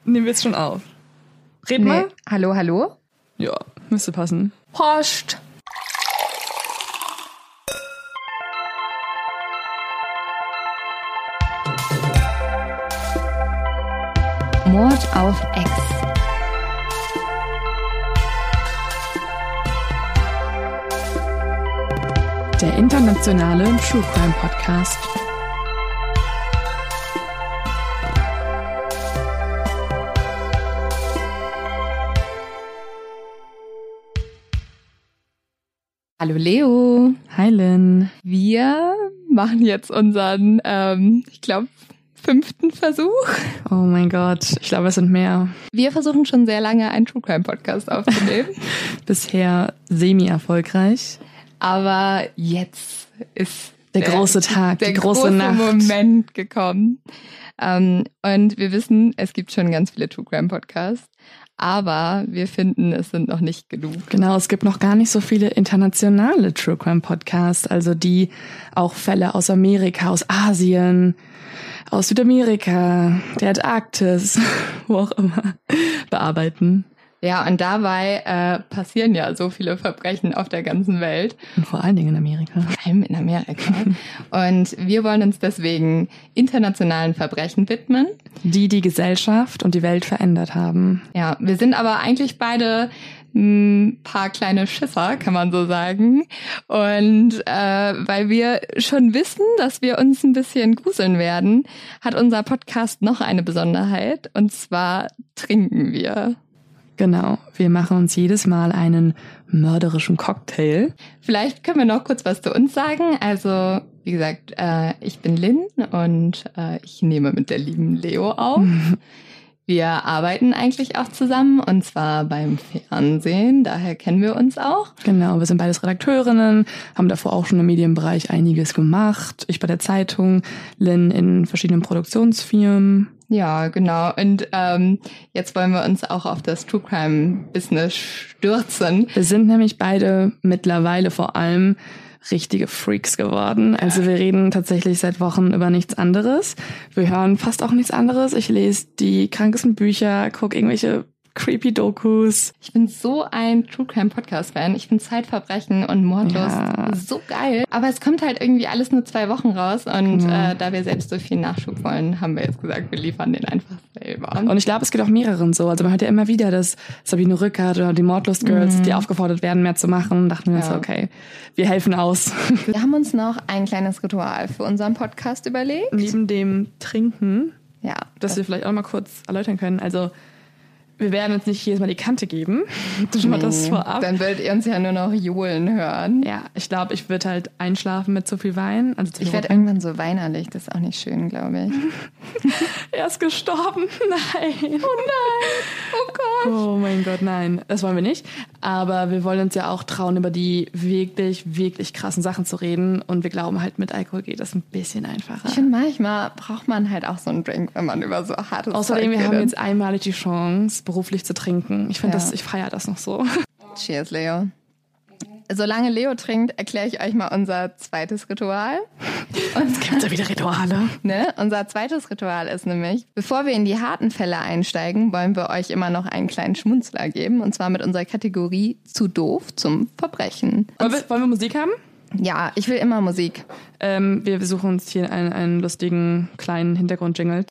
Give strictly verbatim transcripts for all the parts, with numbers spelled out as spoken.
Nehmen wir jetzt schon auf. Red Nee. mal. Hallo, hallo? Ja, müsste passen. Post. Mord auf Ex. Der internationale True Crime Podcast. Hallo Leo. Hi Lynn. Wir machen jetzt unseren, ähm, ich glaube, fünften Versuch. Oh mein Gott, ich glaube, es sind mehr. Wir versuchen schon sehr lange, einen True Crime Podcast aufzunehmen. Bisher semi-erfolgreich. Aber jetzt ist Der große Tag, der die große große Nacht. Moment gekommen. Ähm, und wir wissen, es gibt schon ganz viele True Crime Podcasts. Aber wir finden, es sind noch nicht genug. Genau, es gibt noch gar nicht so viele internationale True Crime Podcasts, also die auch Fälle aus Amerika, aus Asien, aus Südamerika, der Antarktis, wo auch immer, bearbeiten. Ja, und dabei äh, passieren ja so viele Verbrechen auf der ganzen Welt. Und vor allen Dingen in Amerika. Vor allem in Amerika. Und wir wollen uns deswegen internationalen Verbrechen widmen. Die die Gesellschaft und die Welt verändert haben. Ja, wir sind aber eigentlich beide ein paar kleine Schisser, kann man so sagen. Und äh, weil wir schon wissen, dass wir uns ein bisschen gruseln werden, hat unser Podcast noch eine Besonderheit. Und zwar trinken wir. Genau, wir machen uns jedes Mal einen mörderischen Cocktail. Vielleicht können wir noch kurz was zu uns sagen. Also, wie gesagt, äh, ich bin Lynn und äh, ich nehme mit der lieben Leo auf. Wir arbeiten eigentlich auch zusammen und zwar beim Fernsehen, daher kennen wir uns auch. Genau, wir sind beides Redakteurinnen, haben davor auch schon im Medienbereich einiges gemacht. Ich bei der Zeitung, Lynn in verschiedenen Produktionsfirmen. Ja, genau. Und ähm, jetzt wollen wir uns auch auf das True Crime Business stürzen. Wir sind nämlich beide mittlerweile vor allem richtige Freaks geworden. Also wir reden tatsächlich seit Wochen über nichts anderes. Wir hören fast auch nichts anderes. Ich lese die krankesten Bücher, gucke irgendwelche creepy Dokus. Ich bin so ein True Crime Podcast Fan. Ich finde Zeitverbrechen und Mordlust Ja. so geil. Aber es kommt halt irgendwie alles nur zwei Wochen raus. Und Ja. äh, da wir selbst so viel Nachschub wollen, haben wir jetzt gesagt, wir liefern den einfach selber. Und ich glaube, es geht auch mehreren so. Also man hört ja immer wieder, dass Sabine Rückert oder die Mordlust Girls, Mhm. die aufgefordert werden, mehr zu machen. Dachten wir uns Ja. so, okay, wir helfen aus. Wir haben uns noch ein kleines Ritual für unseren Podcast überlegt. Neben dem Trinken, Ja, das wir vielleicht auch mal kurz erläutern können. Also wir werden uns nicht jedes Mal die Kante geben. Schon mal das vorab. Dann werdet ihr uns ja nur noch johlen hören. Ja, ich glaube, ich würde halt einschlafen mit zu viel Wein. Also zu Ich viel werde Rotwein. irgendwann so weinerlich, das ist auch nicht schön, glaube ich. Er ist gestorben. Nein. Oh nein, oh Gott. Oh mein Gott, nein. Das wollen wir nicht. Aber wir wollen uns ja auch trauen, über die wirklich, wirklich krassen Sachen zu reden. Und wir glauben halt, mit Alkohol geht das ein bisschen einfacher. Ich finde, manchmal braucht man halt auch so einen Drink, wenn man über so hartes Außerdem, Zeug wir haben redet. jetzt einmalig die Chance, beruflich zu trinken. Ich finde Ja. das, ich feiere das noch so. Cheers, Leo. Solange Leo trinkt, erkläre ich euch mal unser zweites Ritual. Und Gibt's ja wieder Rituale. Ne? Unser zweites Ritual ist nämlich, bevor wir in die harten Fälle einsteigen, wollen wir euch immer noch einen kleinen Schmunzler geben. Und zwar mit unserer Kategorie zu doof zum Verbrechen. Wollen wir, wollen wir Musik haben? Ja, ich will immer Musik. Ähm, wir suchen uns hier einen, einen lustigen kleinen Hintergrundjingle.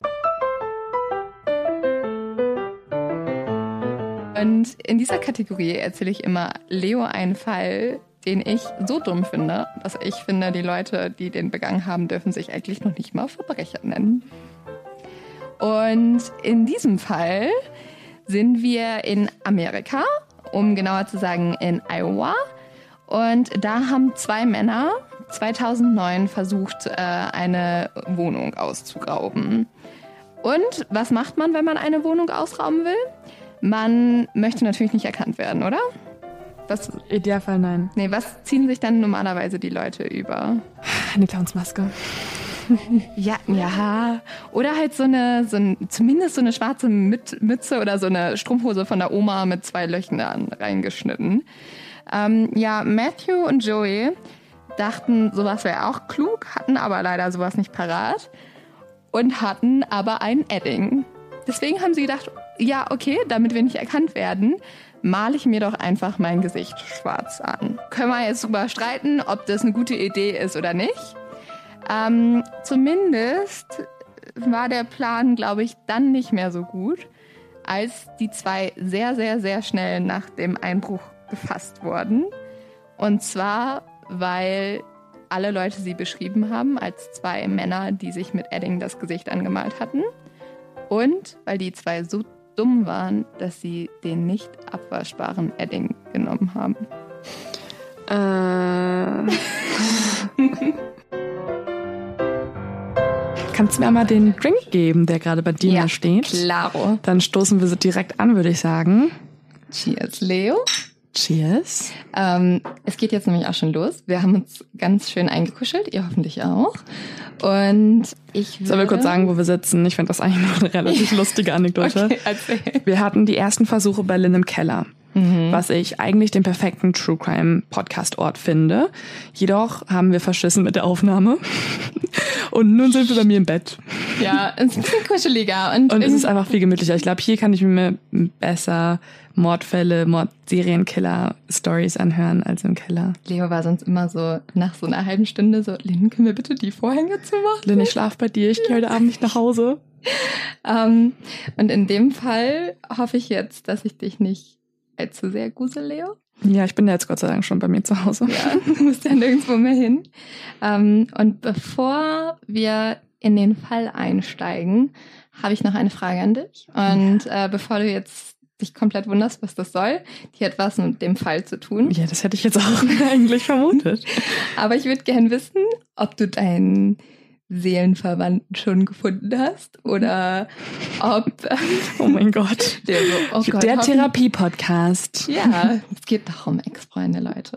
Und in dieser Kategorie erzähle ich immer Leo einen Fall, den ich so dumm finde, dass ich finde, die Leute, die den begangen haben, dürfen sich eigentlich noch nicht mal Verbrecher nennen. Und in diesem Fall sind wir in Amerika, um genauer zu sagen in Iowa. Und da haben zwei Männer zweitausendneun versucht, äh, eine Wohnung auszurauben. Und was macht man, wenn man eine Wohnung ausrauben will? Man möchte natürlich nicht erkannt werden, oder? Was, Idealfall nein. nee, was ziehen sich dann normalerweise die Leute über? Eine Clownsmaske. Ja, ja. Oder halt so eine, so ein, zumindest so eine schwarze Müt- Mütze oder so eine Strumpfhose von der Oma mit zwei Löchern reingeschnitten. Ähm, ja, Matthew und Joey dachten, sowas wäre auch klug, hatten aber leider sowas nicht parat und hatten aber ein Edding. deswegen haben sie gedacht, ja, okay, damit wir nicht erkannt werden, male ich mir doch einfach mein Gesicht schwarz an. Können wir jetzt drüber streiten, ob das eine gute Idee ist oder nicht. Ähm, zumindest war der Plan, glaube ich, dann nicht mehr so gut, als die zwei sehr, sehr, sehr schnell nach dem Einbruch gefasst wurden. Und zwar, weil alle Leute sie beschrieben haben als zwei Männer, die sich mit Edding das Gesicht angemalt hatten. Und weil die zwei so dumm waren, dass sie den nicht abwaschbaren Edding genommen haben. Äh. Kannst du mir mal den Drink geben, der gerade bei dir Ja, steht? Klaro. Dann stoßen wir so direkt an, würde ich sagen. Cheers, Leo. Cheers. Ähm, es geht jetzt nämlich auch schon los. Wir haben uns ganz schön eingekuschelt, ihr hoffentlich auch. Und ich würde... Sollen wir kurz sagen, wo wir sitzen? Ich finde das eigentlich noch eine relativ lustige Anekdote. Okay, erzähl. Wir hatten die ersten Versuche bei Lynn im Keller, mhm. was ich eigentlich den perfekten True Crime Podcast Ort finde. Jedoch haben wir verschissen mit der Aufnahme. Und nun sind wir bei mir im Bett. Ja, es ist ein bisschen kuscheliger. Und, und es ist einfach viel gemütlicher. Ich glaube, hier kann ich mir besser Mordfälle, Mord-Serienkiller-Stories anhören als im Keller. Leo war sonst immer so nach so einer halben Stunde so, Lynn, können wir bitte die Vorhänge zumachen? Lynn, ich schlaf bei dir, ich gehe heute Abend nicht nach Hause. um, und in dem Fall hoffe ich jetzt, dass ich dich nicht allzu sehr grusel, Leo. Ja, ich bin ja jetzt Gott sei Dank schon bei mir zu Hause. Ja, du musst ja nirgendwo mehr hin. Um, und bevor wir in den Fall einsteigen, habe ich noch eine Frage an dich. Und ja. äh, bevor du jetzt dich komplett wunderst, was das soll, die hat was mit dem Fall zu tun. Ja, das hätte ich jetzt auch eigentlich vermutet. Aber ich würde gern wissen, ob du deinen Seelenverwandten schon gefunden hast oder ob... Oh mein Gott. Der, so, oh Gott, der Therapie-Podcast. Ja, es geht doch um Ex-Freunde, Leute.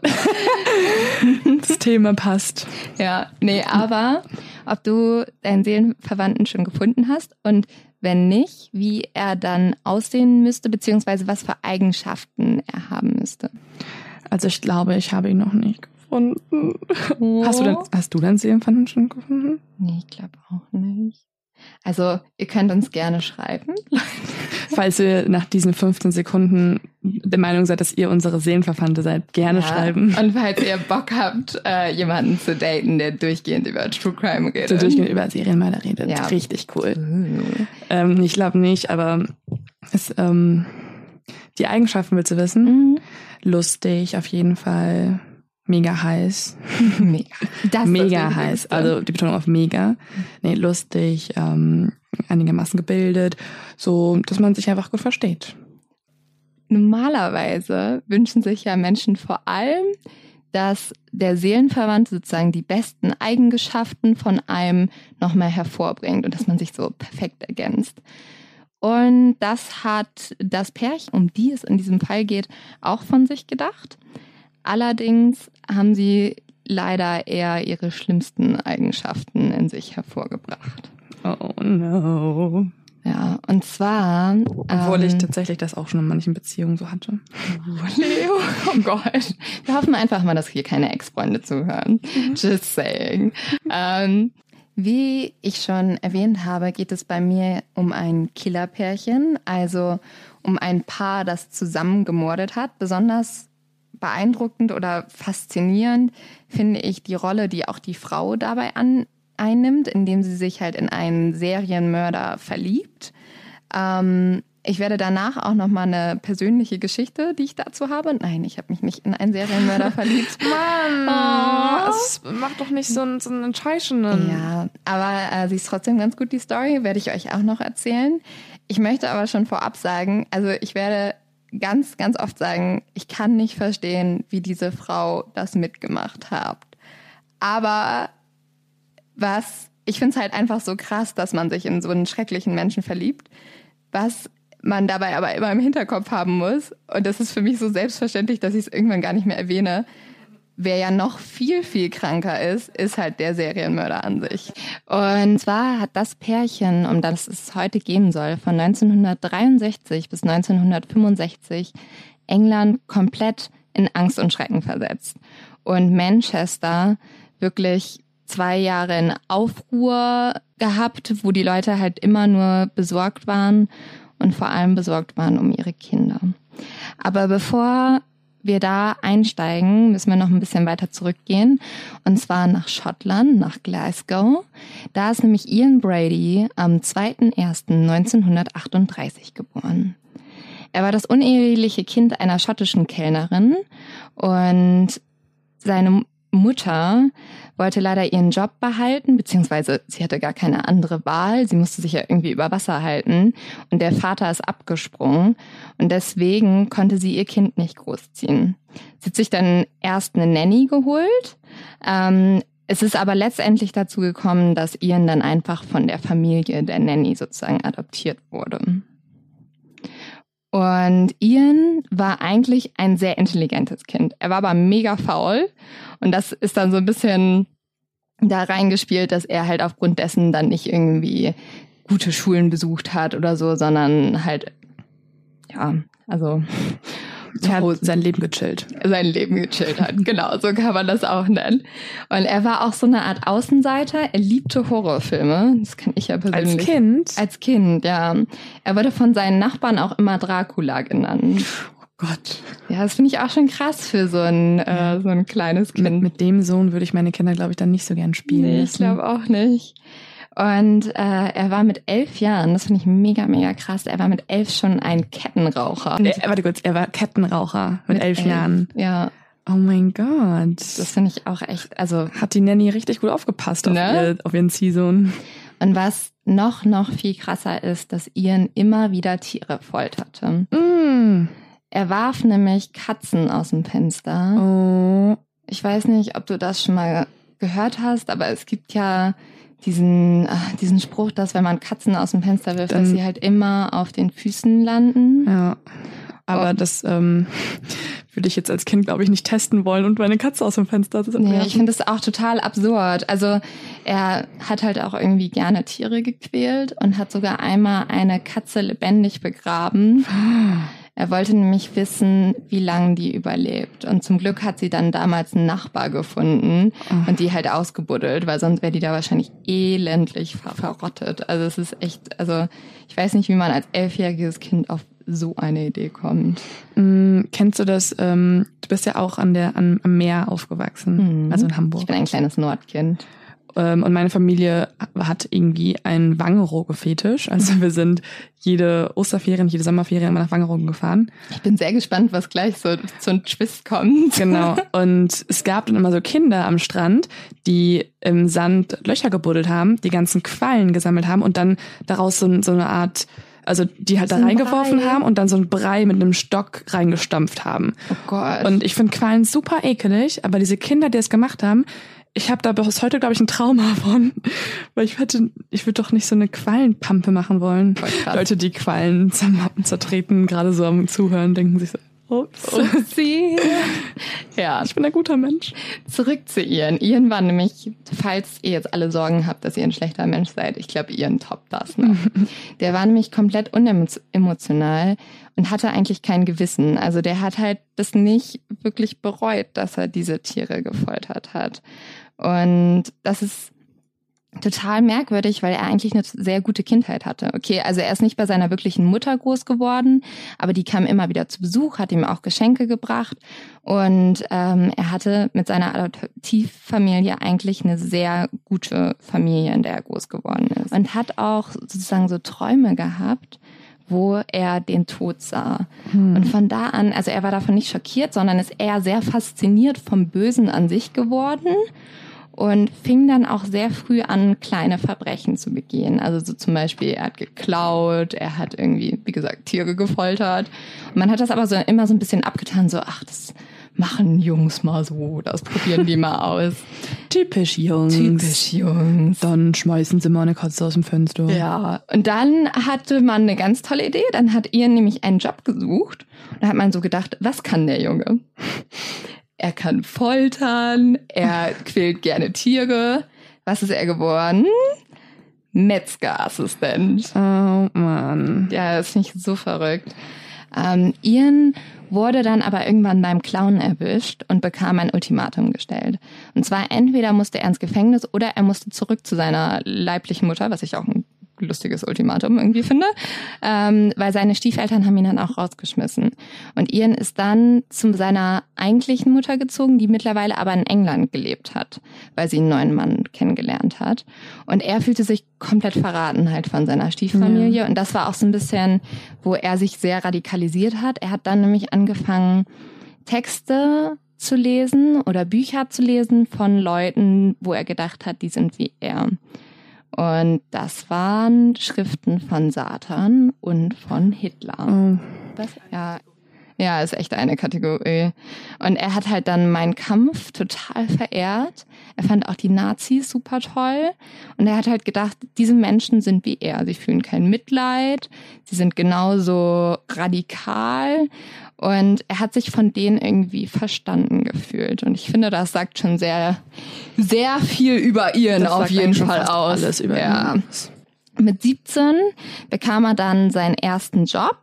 Das Thema passt. Ja, nee, aber ob du deinen Seelenverwandten schon gefunden hast und wenn nicht, wie er dann aussehen müsste, beziehungsweise was für Eigenschaften er haben müsste. Also ich glaube, ich habe ihn noch nicht gefunden. Oh. Hast du denn, hast du deinen Seelenverwandten schon gefunden? Nee, ich glaube auch nicht. Also ihr könnt uns gerne schreiben. Falls ihr nach diesen fünfzehn Sekunden der Meinung seid, dass ihr unsere Seelenverwandte seid, gerne ja. schreiben. Und falls ihr Bock habt, äh, jemanden zu daten, der durchgehend über True Crime redet. Der durchgehend über Serienmörder redet. Ja. Richtig cool. Uh. Ähm, ich glaube nicht, aber es, ähm, die Eigenschaften willst du wissen? Mhm. Lustig, auf jeden Fall. Mega heiß. Mega. Das mega heiß. Also die Betonung auf mega. Nee, lustig, ähm, einigermaßen gebildet. So, dass man sich einfach gut versteht. Normalerweise wünschen sich ja Menschen vor allem, dass der Seelenverwandte sozusagen die besten Eigenschaften von einem nochmal hervorbringt und dass man sich so perfekt ergänzt. Und das hat das Pärchen, um die es in diesem Fall geht, auch von sich gedacht. Allerdings haben sie leider eher ihre schlimmsten Eigenschaften in sich hervorgebracht. Oh no. Ja, und zwar... Obwohl ähm, ich tatsächlich das auch schon in manchen Beziehungen so hatte. Oh, Leo, oh Gott. Wir hoffen einfach mal, dass hier keine Ex-Freunde zuhören. Mhm. Just saying. ähm, wie ich schon erwähnt habe, geht es bei mir um ein Killerpärchen, also um ein Paar, das zusammen gemordet hat. Besonders beeindruckend oder faszinierend finde ich die Rolle, die auch die Frau dabei an, einnimmt, indem sie sich halt in einen Serienmörder verliebt. Ähm, ich werde danach auch nochmal eine persönliche Geschichte, die ich dazu habe. Nein, ich habe mich nicht in einen Serienmörder verliebt. Mann, oh. Es macht doch nicht so einen, so einen Entscheidenden. Ja, aber äh, sie ist trotzdem ganz gut, die Story, werde ich euch auch noch erzählen. Ich möchte aber schon vorab sagen, also ich werde ganz, ganz oft sagen, ich kann nicht verstehen, wie diese Frau das mitgemacht hat. Aber was, ich finde es halt einfach so krass, dass man sich in so einen schrecklichen Menschen verliebt, was man dabei aber immer im Hinterkopf haben muss. Und das ist für mich so selbstverständlich, dass ich es irgendwann gar nicht mehr erwähne. Wer ja noch viel, viel kranker ist, ist halt der Serienmörder an sich. Und zwar hat das Pärchen, um das es heute gehen soll, von neunzehnhundertdreiundsechzig bis neunzehnhundertfünfundsechzig England komplett in Angst und Schrecken versetzt. Und Manchester wirklich zwei Jahre in Aufruhr gehabt, wo die Leute halt immer nur besorgt waren und vor allem besorgt waren um ihre Kinder. Aber bevor wir da einsteigen, müssen wir noch ein bisschen weiter zurückgehen. Und zwar nach Schottland, nach Glasgow. Da ist nämlich Ian Brady am zweiter erster neunzehnhundertachtunddreißig geboren. Er war das uneheliche Kind einer schottischen Kellnerin und seine Mutter wollte leider ihren Job behalten, beziehungsweise sie hatte gar keine andere Wahl. Sie musste sich ja irgendwie über Wasser halten und der Vater ist abgesprungen und deswegen konnte sie ihr Kind nicht großziehen. Sie hat sich dann erst eine Nanny geholt. Ähm, es ist aber letztendlich dazu gekommen, dass Ian dann einfach von der Familie der Nanny sozusagen adoptiert wurde. Und Ian war eigentlich ein sehr intelligentes Kind. Er war aber mega faul. Und das ist dann so ein bisschen da reingespielt, dass er halt aufgrund dessen dann nicht irgendwie gute Schulen besucht hat oder so, sondern halt, ja, also er hat sein Leben gechillt. Sein Leben gechillt hat, genau, so kann man das auch nennen. Und er war auch so eine Art Außenseiter. Er liebte Horrorfilme, das kann ich ja persönlich. Als Kind? Als Kind, ja. Er wurde von seinen Nachbarn auch immer Dracula genannt. Oh Gott. Ja, das finde ich auch schon krass für so ein, äh, so ein kleines Kind. Mit, mit dem Sohn würde ich meine Kinder, glaube ich, dann nicht so gern spielen Nee, lassen. ich glaube auch nicht. Und äh, er war mit elf Jahren, das finde ich mega, mega krass, er war mit elf schon ein Kettenraucher. Äh, warte kurz, er war Kettenraucher mit, mit elf, elf Jahren. Ja. Oh mein Gott. Das finde ich auch echt, also... Hat die Nanny richtig gut aufgepasst auf, ne? ihr, auf ihren Ziehsohn. Und was noch, noch viel krasser ist, dass Ian immer wieder Tiere folterte. Mm. Er warf nämlich Katzen aus dem Fenster. Oh. Ich weiß nicht, ob du das schon mal gehört hast, aber es gibt ja diesen, ach, diesen Spruch, dass wenn man Katzen aus dem Fenster wirft, Dann, dass sie halt immer auf den Füßen landen. Ja, aber oh. das ähm, würde ich jetzt als Kind, glaube ich, nicht testen wollen und meine Katze aus dem Fenster zu Nee, ich finde das auch total absurd. Also er hat halt auch irgendwie gerne Tiere gequält und hat sogar einmal eine Katze lebendig begraben. Er wollte nämlich wissen, wie lange die überlebt. Und zum Glück hat sie dann damals einen Nachbar gefunden oh. und die halt ausgebuddelt, weil sonst wäre die da wahrscheinlich elendlich ver- verrottet. Also es ist echt, also ich weiß nicht, wie man als elfjähriges Kind auf so eine Idee kommt. Mm, kennst du das, ähm, du bist ja auch an der, an, am Meer aufgewachsen, mhm. also in Hamburg. Ich bin ein kleines Nordkind. Und meine Familie hat irgendwie einen Wangerooge-Fetisch. Also wir sind jede Osterferien, jede Sommerferien immer nach Wangerooge gefahren. Ich bin sehr gespannt, was gleich so so ein Twist kommt. Genau. Und es gab dann immer so Kinder am Strand, die im Sand Löcher gebuddelt haben, die ganzen Quallen gesammelt haben und dann daraus so, so eine Art, also die halt so da reingeworfen Brei. haben und dann so ein Brei mit einem Stock reingestampft haben. Oh Gott. Und ich finde Quallen super ekelig, aber diese Kinder, die es gemacht haben, ich habe da bis heute, glaube ich, ein Trauma von, weil ich hätte, ich würde doch nicht so eine Quallenpampe machen wollen. Leute, die Quallen zertreten, gerade so am Zuhören, denken sich so, ups. Upsi. Ja, ich bin ein guter Mensch. Zurück zu Ian. Ian war nämlich, falls ihr jetzt alle Sorgen habt, dass ihr ein schlechter Mensch seid, ich glaube, Ian toppt das noch. Der war nämlich komplett unemotional und hatte eigentlich kein Gewissen. Also der hat halt das nicht wirklich bereut, dass er diese Tiere gefoltert hat. Und das ist total merkwürdig, weil er eigentlich eine sehr gute Kindheit hatte. Okay, also er ist nicht bei seiner wirklichen Mutter groß geworden, aber die kam immer wieder zu Besuch, hat ihm auch Geschenke gebracht und ähm, er hatte mit seiner Adoptivfamilie eigentlich eine sehr gute Familie, in der er groß geworden ist. Und hat auch sozusagen so Träume gehabt, wo er den Tod sah. Hm. Und von da an, also er war davon nicht schockiert, sondern ist eher sehr fasziniert vom Bösen an sich geworden und fing dann auch sehr früh an, kleine Verbrechen zu begehen. Also so zum Beispiel, er hat geklaut, er hat irgendwie, wie gesagt, Tiere gefoltert. Und man hat das aber so immer so ein bisschen abgetan, so, ach, das machen Jungs mal so, das probieren die mal aus. Typisch Jungs. Typisch Jungs. Dann schmeißen sie mal eine Katze aus dem Fenster. Ja, und dann hatte man eine ganz tolle Idee. Dann hat Ian nämlich einen Job gesucht. Und da hat man so gedacht, was kann der Junge? Er kann foltern, er quält gerne Tiere. Was ist er geworden? Metzgerassistent. Oh Mann. Ja, das finde ich so verrückt. Ähm, Ian wurde dann aber irgendwann beim Clown erwischt und bekam ein Ultimatum gestellt. Und zwar entweder musste er ins Gefängnis oder er musste zurück zu seiner leiblichen Mutter, was ich auch ein lustiges Ultimatum irgendwie finde, ähm, weil seine Stiefeltern haben ihn dann auch rausgeschmissen. Und Ian ist dann zu seiner eigentlichen Mutter gezogen, die mittlerweile aber in England gelebt hat, weil sie einen neuen Mann kennengelernt hat. Und er fühlte sich komplett verraten halt von seiner Stieffamilie. Ja. Und das war auch so ein bisschen, wo er sich sehr radikalisiert hat. Er hat dann nämlich angefangen, Texte zu lesen oder Bücher zu lesen von Leuten, wo er gedacht hat, die sind wie er. Und das waren Schriften von Satan und von Hitler. Oh. Das, ja, ja, ist echt eine Kategorie. Und er hat halt dann Mein Kampf total verehrt. Er fand auch die Nazis super toll. Und er hat halt gedacht, diese Menschen sind wie er. Sie fühlen kein Mitleid. Sie sind genauso radikal. Und er hat sich von denen irgendwie verstanden gefühlt. Und ich finde, das sagt schon sehr, sehr viel über Ian auf jeden Fall aus. Alles über ja. ihn. Mit siebzehn bekam er dann seinen ersten Job.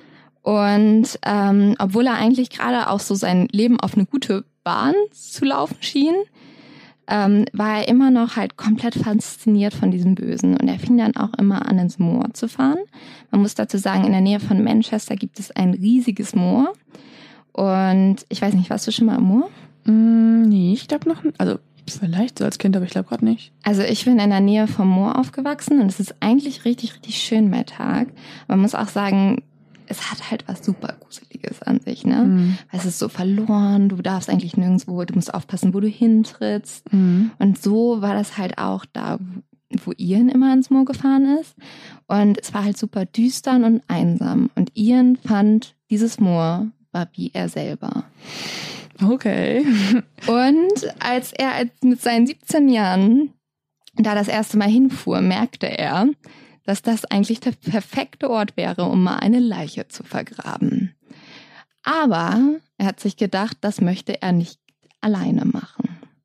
Und ähm, obwohl er eigentlich gerade auch so sein Leben auf eine gute Bahn zu laufen schien, ähm, war er immer noch halt komplett fasziniert von diesem Bösen. Und er fing dann auch immer an, ins Moor zu fahren. Man muss dazu sagen, in der Nähe von Manchester gibt es ein riesiges Moor. Und ich weiß nicht, warst du schon mal am Moor? Mm, nee, ich glaube noch, also vielleicht so als Kind, aber ich glaube gerade nicht. Also ich bin in der Nähe vom Moor aufgewachsen und es ist eigentlich richtig, richtig schön bei Tag. Man muss auch sagen, es hat halt was super Gruseliges an sich, ne? Mhm. Es ist so verloren, du darfst eigentlich nirgendwo, du musst aufpassen, wo du hintrittst. Mhm. Und so war das halt auch da, wo Ian immer ins Moor gefahren ist. Und es war halt super düster und einsam. Und Ian fand, dieses Moor war wie er selber. Okay. Und als er mit seinen siebzehn Jahren da das erste Mal hinfuhr, merkte er, dass das eigentlich der perfekte Ort wäre, um mal eine Leiche zu vergraben. Aber er hat sich gedacht, das möchte er nicht alleine machen.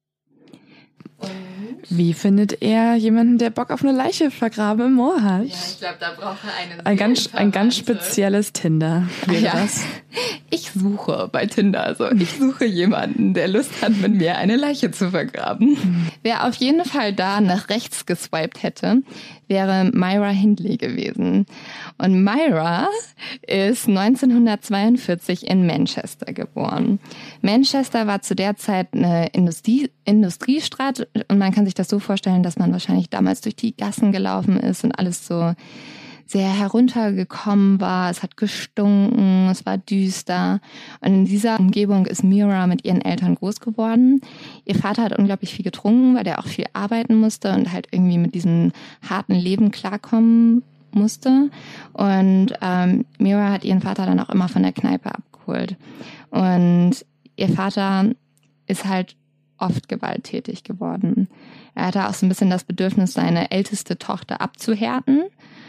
Und wie findet er jemanden, der Bock auf eine Leiche vergraben im Moor hat? Ja, ich glaube, da braucht er eine ein ganz, ein ganz spezielles Tinder. Wäre ja. das? Ich suche bei Tinder, also ich suche jemanden, der Lust hat, mit mir eine Leiche zu vergraben. Mhm. Wer auf jeden Fall da nach rechts geswiped hätte, wäre Myra Hindley gewesen. Und Myra ist neunzehnhundertzweiundvierzig in Manchester geboren. Manchester war zu der Zeit eine Industrie, Industriestadt und man kann sich das so vorstellen, dass man wahrscheinlich damals durch die Gassen gelaufen ist und alles so sehr heruntergekommen war. Es hat gestunken, es war düster. Und in dieser Umgebung ist Myra mit ihren Eltern groß geworden. Ihr Vater hat unglaublich viel getrunken, weil der auch viel arbeiten musste und halt irgendwie mit diesem harten Leben klarkommen musste. Und ähm, Myra hat ihren Vater dann auch immer von der Kneipe abgeholt. Und ihr Vater ist halt oft gewalttätig geworden. Er hatte auch so ein bisschen das Bedürfnis, seine älteste Tochter abzuhärten.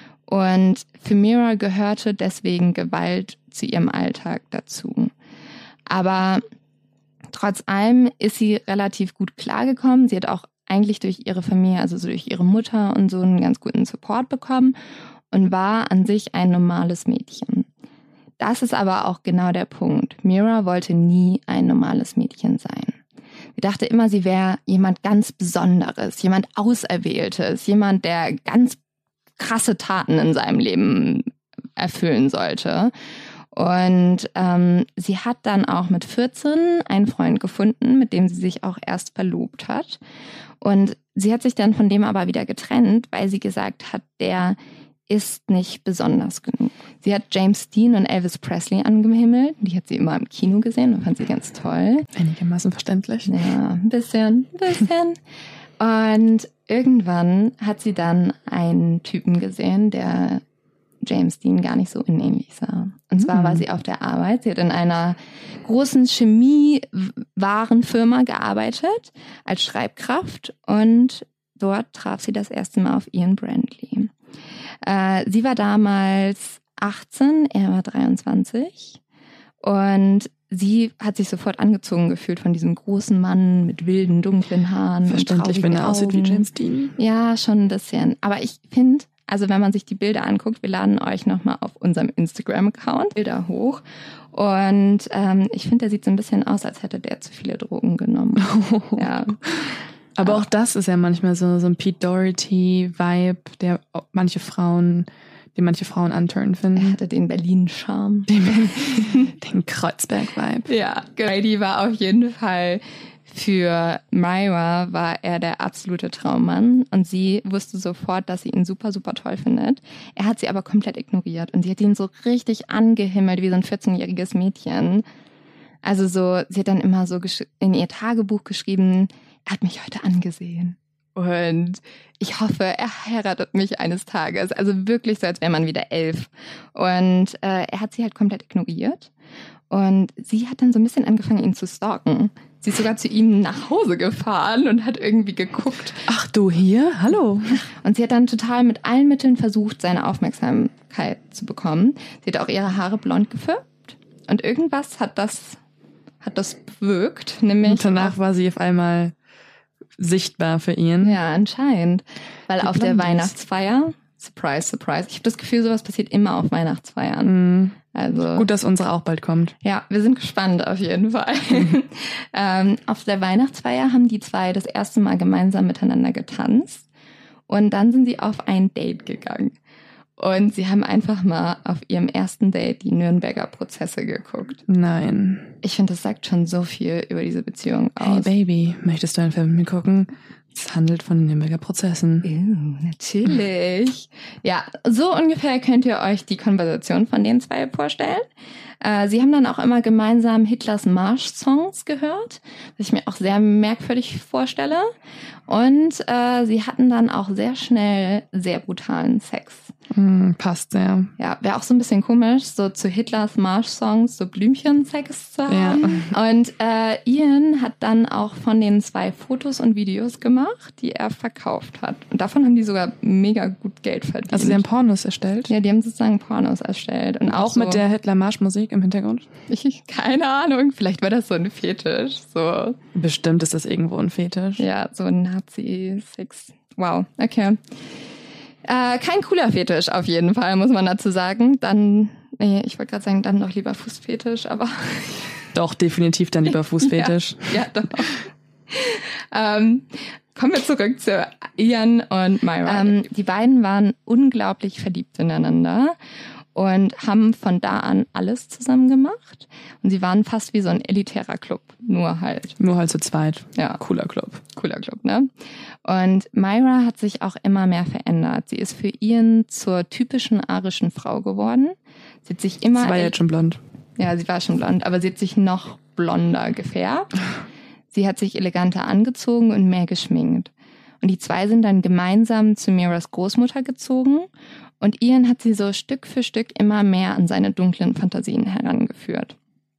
Und für Myra gehörte deswegen Gewalt zu ihrem Alltag dazu. Aber trotz allem ist sie relativ gut klargekommen. Sie hat auch eigentlich durch ihre Familie, also so durch ihre Mutter und so, einen ganz guten Support bekommen und war an sich ein normales Mädchen. Das ist aber auch genau der Punkt. Myra wollte nie ein normales Mädchen sein. Sie dachte immer, sie wäre jemand ganz Besonderes, jemand Auserwähltes, jemand, der ganz krasse Taten in seinem Leben erfüllen sollte. Und ähm, sie hat dann auch mit vierzehn einen Freund gefunden, mit dem sie sich auch erst verlobt hat. Und sie hat sich dann von dem aber wieder getrennt, weil sie gesagt hat, der ist nicht besonders genug. Sie hat James Dean und Elvis Presley angehimmelt. Die hat sie immer im Kino gesehen und fand sie ganz toll. Einigermaßen verständlich. Ja, ein bisschen, ein bisschen. Und irgendwann hat sie dann einen Typen gesehen, der James Dean gar nicht so unähnlich sah. Und zwar mhm. war sie auf der Arbeit. Sie hat in einer großen Chemiewarenfirma gearbeitet als Schreibkraft und dort traf sie das erste Mal auf Ian Brandley. Äh, sie war damals achtzehn, er war dreiundzwanzig und sie hat sich sofort angezogen gefühlt von diesem großen Mann mit wilden, dunklen Haaren. Verständlich, wenn er aussieht wie James Dean. Ja, schon ein bisschen. Aber ich finde, Also wenn man sich die Bilder anguckt, wir laden euch nochmal auf unserem Instagram-Account Bilder hoch. Und ähm, ich finde, der sieht so ein bisschen aus, als hätte der zu viele Drogen genommen. Ja. Aber auch das ist ja manchmal so, so ein Pete Doherty-Vibe, der manche Frauen, den manche Frauen unturn finden. Er hatte den Berlin-Charme. Den, den Kreuzberg-Vibe. Ja, Grady war auf jeden Fall, für Myra war er der absolute Traummann. Und sie wusste sofort, dass sie ihn super, super toll findet. Er hat sie aber komplett ignoriert. Und sie hat ihn so richtig angehimmelt, wie so ein vierzehnjähriges Mädchen. Also so, sie hat dann immer so in ihr Tagebuch geschrieben, er hat mich heute angesehen. Und ich hoffe, er heiratet mich eines Tages. Also wirklich so, als wäre man wieder elf. Und äh, er hat sie halt komplett ignoriert. Und sie hat dann so ein bisschen angefangen, ihn zu stalken. Sie ist sogar zu ihm nach Hause gefahren und hat irgendwie geguckt. Ach du hier? Hallo. Und sie hat dann total mit allen Mitteln versucht, seine Aufmerksamkeit zu bekommen. Sie hat auch ihre Haare blond gefärbt. Und irgendwas hat das, hat das bewirkt. Nämlich und danach war sie auf einmal sichtbar für ihn. Ja, anscheinend. Weil Die auf der Blondies. Weihnachtsfeier, surprise, surprise, ich habe das Gefühl, sowas passiert immer auf Weihnachtsfeiern. Mhm. Also Gut, dass unsere auch bald kommt. ja, wir sind gespannt auf jeden Fall. ähm, auf der Weihnachtsfeier haben die zwei das erste Mal gemeinsam miteinander getanzt und dann sind sie auf ein Date gegangen. Und sie haben einfach mal auf ihrem ersten Date die Nürnberger Prozesse geguckt. Nein. Ich finde, das sagt schon so viel über diese Beziehung aus. Hey Baby, möchtest du einen Film mit mir gucken? Es handelt von den Nürnberger Prozessen. Ew, natürlich. Ja, so ungefähr könnt ihr euch die Konversation von den zwei vorstellen. Äh, sie haben dann auch immer gemeinsam Hitlers Marsch-Songs gehört, was ich mir auch sehr merkwürdig vorstelle. Und äh, sie hatten dann auch sehr schnell sehr brutalen Sex. Hm, passt sehr. Ja, wäre auch so ein bisschen komisch, so zu Hitlers Marsch-Songs so Blümchen-Sex zu haben. Ja. Und äh, Ian hat dann auch von den zwei Fotos und Videos gemacht, die er verkauft hat. Und davon haben die sogar mega gut Geld verdient. Also sie haben Pornos erstellt? Ja, die haben sozusagen Pornos erstellt. Und auch, auch mit so, der Hitler-Marsch-Musik im Hintergrund? Ich, keine Ahnung, vielleicht war das so ein Fetisch. So. Bestimmt ist das irgendwo ein Fetisch. Ja, so ein Nazi-Sex. Wow, okay. Äh, kein cooler Fetisch auf jeden Fall, muss man dazu sagen. Dann, nee, ich wollte gerade sagen, dann doch lieber Fußfetisch, aber... Doch, definitiv dann lieber Fußfetisch. ja, ja, doch. ähm, kommen wir zurück zu Ian und Myra. Ähm, die beiden waren unglaublich verliebt ineinander und haben von da an alles zusammen gemacht. Und sie waren fast wie so ein elitärer Club, nur halt. Nur halt zu zweit. Ja. Cooler Club. Cooler Club, ne? Und Myra hat sich auch immer mehr verändert. Sie ist für Ian zur typischen arischen Frau geworden. Sie hat sich immer... Sie war jetzt schon blond. Ja, sie war schon blond, aber sie hat sich noch blonder gefärbt. Sie hat sich eleganter angezogen und mehr geschminkt. Und die zwei sind dann gemeinsam zu Myras Großmutter gezogen. Und Ian hat sie so Stück für Stück immer mehr an seine dunklen Fantasien herangeführt.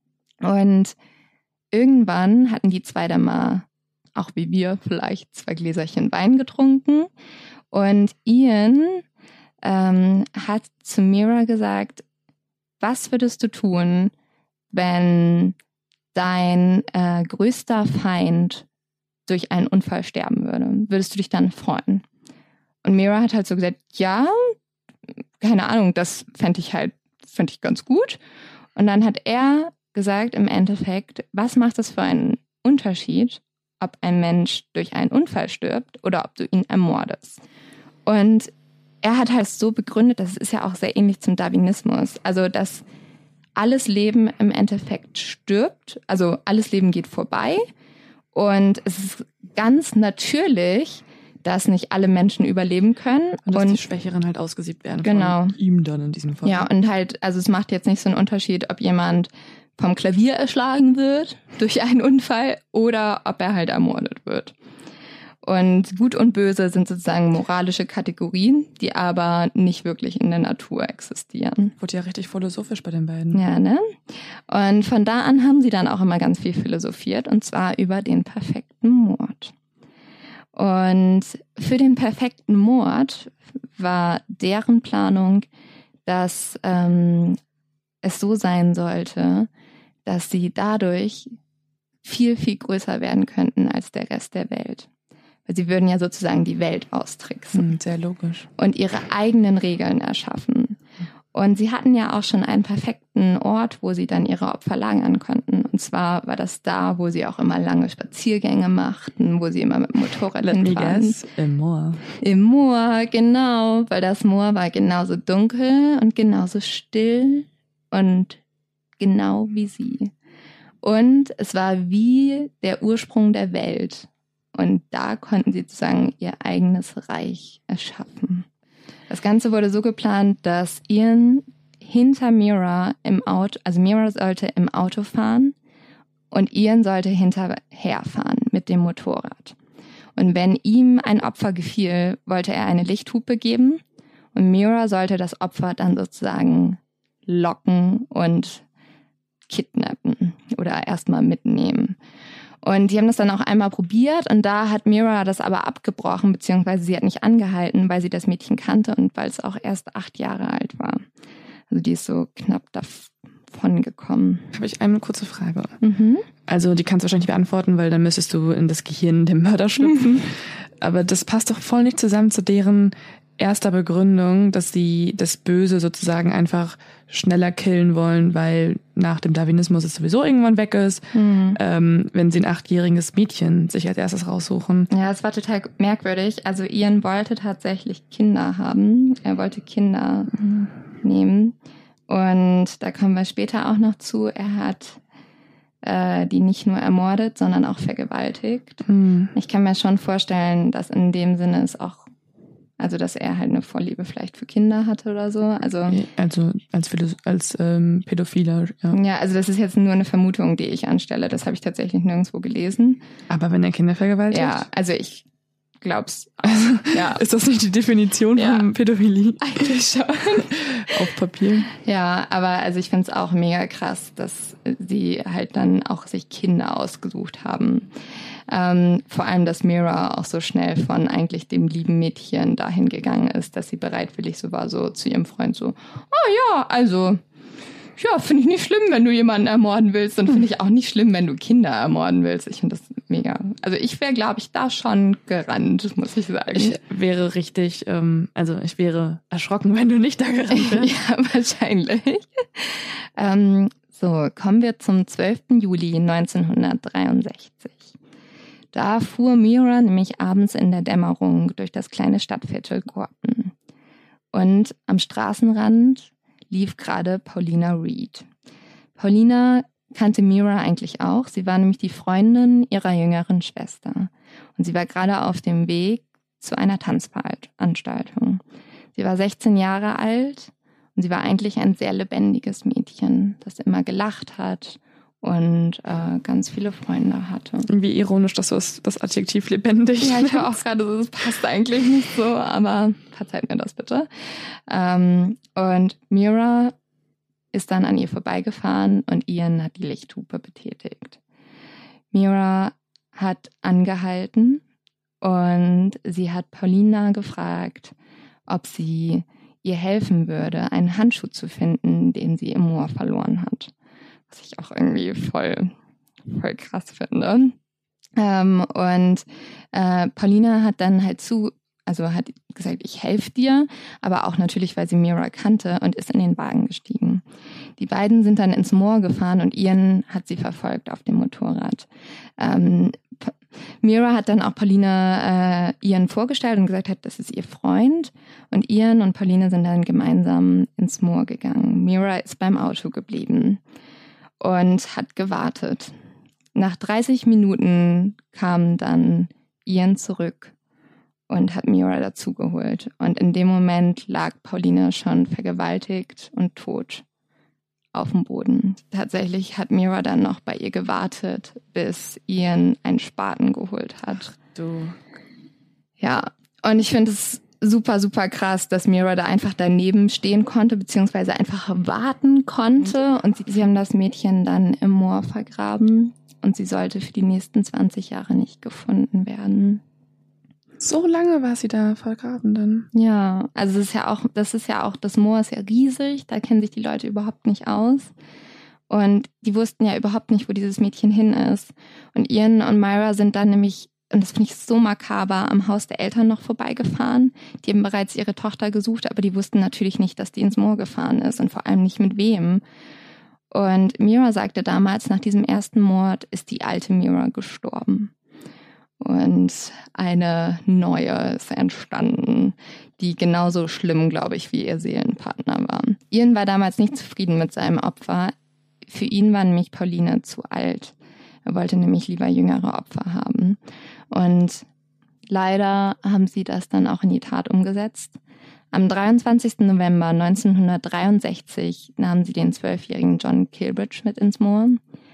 Und irgendwann hatten die zwei dann mal, auch wie wir, vielleicht zwei Gläserchen Wein getrunken. Und Ian ähm, hat zu Myra gesagt, was würdest du tun, wenn dein äh, größter Feind durch einen Unfall sterben würde? Würdest du dich dann freuen? Und Myra hat halt so gesagt, ja, keine Ahnung, das fände ich halt, fände ich ganz gut. Und dann hat er gesagt, im Endeffekt, was macht es für einen Unterschied, ob ein Mensch durch einen Unfall stirbt oder ob du ihn ermordest? Und er hat halt so begründet, das ist ja auch sehr ähnlich zum Darwinismus, also dass alles Leben im Endeffekt stirbt, also alles Leben geht vorbei und es ist ganz natürlich, dass nicht alle Menschen überleben können. Und dass und, die Schwächeren halt ausgesiebt werden. Genau. Von ihm dann in diesem Fall. Ja, und halt, also es macht jetzt nicht so einen Unterschied, ob jemand vom Klavier erschlagen wird durch einen Unfall oder ob er halt ermordet wird. Und Gut und Böse sind sozusagen moralische Kategorien, die aber nicht wirklich in der Natur existieren. Wurde ja richtig philosophisch bei den beiden. Ja, ne? Und von da an haben sie dann auch immer ganz viel philosophiert, und zwar über den perfekten Mord. Und für den perfekten Mord war deren Planung, dass ähm, es so sein sollte, dass sie dadurch viel, viel größer werden könnten als der Rest der Welt. Weil sie würden ja sozusagen die Welt austricksen. Hm, sehr logisch. Und ihre eigenen Regeln erschaffen. Und sie hatten ja auch schon einen perfekten Ort, wo sie dann ihre Opfer lagern konnten. Und zwar war das da, wo sie auch immer lange Spaziergänge machten, wo sie immer mit dem Motorrad hinfahren. Im Moor. Im Moor, genau. Weil das Moor war genauso dunkel und genauso still und genau wie sie. Und es war wie der Ursprung der Welt. Und da konnten sie sozusagen ihr eigenes Reich erschaffen. Das Ganze wurde so geplant, dass Ian hinter Mira im Auto, also Mira sollte im Auto fahren und Ian sollte hinterherfahren mit dem Motorrad. Und wenn ihm ein Opfer gefiel, wollte er eine Lichthupe geben und Mira sollte das Opfer dann sozusagen locken und kidnappen oder erstmal mitnehmen. Und die haben das dann auch einmal probiert und da hat Mira das aber abgebrochen, beziehungsweise sie hat nicht angehalten, weil sie das Mädchen kannte und weil es auch erst acht Jahre alt war. Also die ist so knapp davon gekommen. Habe ich eine kurze Frage. Mhm. Also die kannst du wahrscheinlich nicht beantworten, weil dann müsstest du in das Gehirn dem Mörder schlüpfen. Aber das passt doch voll nicht zusammen zu deren erster Begründung, dass sie das Böse sozusagen einfach schneller killen wollen, weil nach dem Darwinismus es sowieso irgendwann weg ist, mhm. ähm, wenn sie ein achtjähriges Mädchen sich als erstes raussuchen. Ja, es war total merkwürdig. Also Ian wollte tatsächlich Kinder haben. Er wollte Kinder mhm. nehmen. Und da kommen wir später auch noch zu. Er hat äh, die nicht nur ermordet, sondern auch vergewaltigt. Mhm. Ich kann mir schon vorstellen, dass in dem Sinne es auch Also, dass er halt eine Vorliebe vielleicht für Kinder hatte oder so. Also, also als, als ähm, Pädophiler, ja. Ja, also das ist jetzt nur eine Vermutung, die ich anstelle. Das habe ich tatsächlich nirgendwo gelesen. Aber wenn er Kinder vergewaltigt? Ja, also ich glaub's. Also, ja. Ist das nicht die Definition ja. von Pädophilie? Eigentlich schon. Auf Papier. Ja, aber also ich finde es auch mega krass, dass sie halt dann auch sich Kinder ausgesucht haben. Ähm, vor allem, dass Mira auch so schnell von eigentlich dem lieben Mädchen dahin gegangen ist, dass sie bereitwillig so war, so zu ihrem Freund so, oh ja, also, ja, finde ich nicht schlimm, wenn du jemanden ermorden willst und finde ich auch nicht schlimm, wenn du Kinder ermorden willst. Ich finde das mega. Also ich wäre, glaube ich, da schon gerannt, muss ich sagen. Ich wäre richtig, ähm, also ich wäre erschrocken, wenn du nicht da gerannt wärst. Ja, wahrscheinlich. ähm, so, kommen wir zum zwölften Juli neunzehnhundertdreiundsechzig. Da fuhr Mira nämlich abends in der Dämmerung durch das kleine Stadtviertel Gorton. Und am Straßenrand lief gerade Paulina Reed. Paulina kannte Mira eigentlich auch. Sie war nämlich die Freundin ihrer jüngeren Schwester. Und sie war gerade auf dem Weg zu einer Tanzveranstaltung. Sie war sechzehn Jahre alt und sie war eigentlich ein sehr lebendiges Mädchen, das immer gelacht hat und äh, ganz viele Freunde hatte. Wie ironisch, dass du das, das Adjektiv lebendig Ja, ich war auch gerade so, das passt eigentlich nicht so, aber verzeiht mir das bitte. Ähm, und Mira ist dann an ihr vorbeigefahren und Ian hat die Lichthupe betätigt. Mira hat angehalten und sie hat Paulina gefragt, ob sie ihr helfen würde, einen Handschuh zu finden, den sie im Moor verloren hat. Was ich auch irgendwie voll, voll krass finde. Ähm, und äh, Paulina hat dann halt zu, also hat gesagt, ich helfe dir, aber auch natürlich, weil sie Mira kannte und ist in den Wagen gestiegen. Die beiden sind dann ins Moor gefahren und Ian hat sie verfolgt auf dem Motorrad. Ähm, P- Mira hat dann auch Paulina äh, Ian vorgestellt und gesagt hat, das ist ihr Freund. Und Ian und Paulina sind dann gemeinsam ins Moor gegangen. Mira ist beim Auto geblieben und hat gewartet. Nach dreißig Minuten kam dann Ian zurück und hat Mira dazugeholt. Und in dem Moment lag Paulina schon vergewaltigt und tot auf dem Boden. Tatsächlich hat Mira dann noch bei ihr gewartet, bis Ian einen Spaten geholt hat. Du. Ja, und ich finde es super, super krass, dass Mira da einfach daneben stehen konnte, beziehungsweise einfach warten konnte. Und sie, sie haben das Mädchen dann im Moor vergraben und sie sollte für die nächsten zwanzig Jahre nicht gefunden werden. So lange war sie da vergraben dann? Ja, also das ist ja auch, das ist ja auch, das Moor ist ja riesig, da kennen sich die Leute überhaupt nicht aus. Und die wussten ja überhaupt nicht, wo dieses Mädchen hin ist. Und Ian und Myra sind dann nämlich und das finde ich so makaber, am Haus der Eltern noch vorbeigefahren. Die haben bereits ihre Tochter gesucht, aber die wussten natürlich nicht, dass die ins Moor gefahren ist und vor allem nicht mit wem. Und Mira sagte damals, nach diesem ersten Mord ist die alte Mira gestorben. Und eine neue ist entstanden, die genauso schlimm, glaube ich, wie ihr Seelenpartner war. Ian war damals nicht zufrieden mit seinem Opfer. Für ihn war nämlich Pauline zu alt. Er wollte nämlich lieber jüngere Opfer haben. Und leider haben sie das dann auch in die Tat umgesetzt. Am dreiundzwanzigsten November neunzehnhundertdreiundsechzig nahmen sie den zwölfjährigen John Kilbridge mit ins Moor.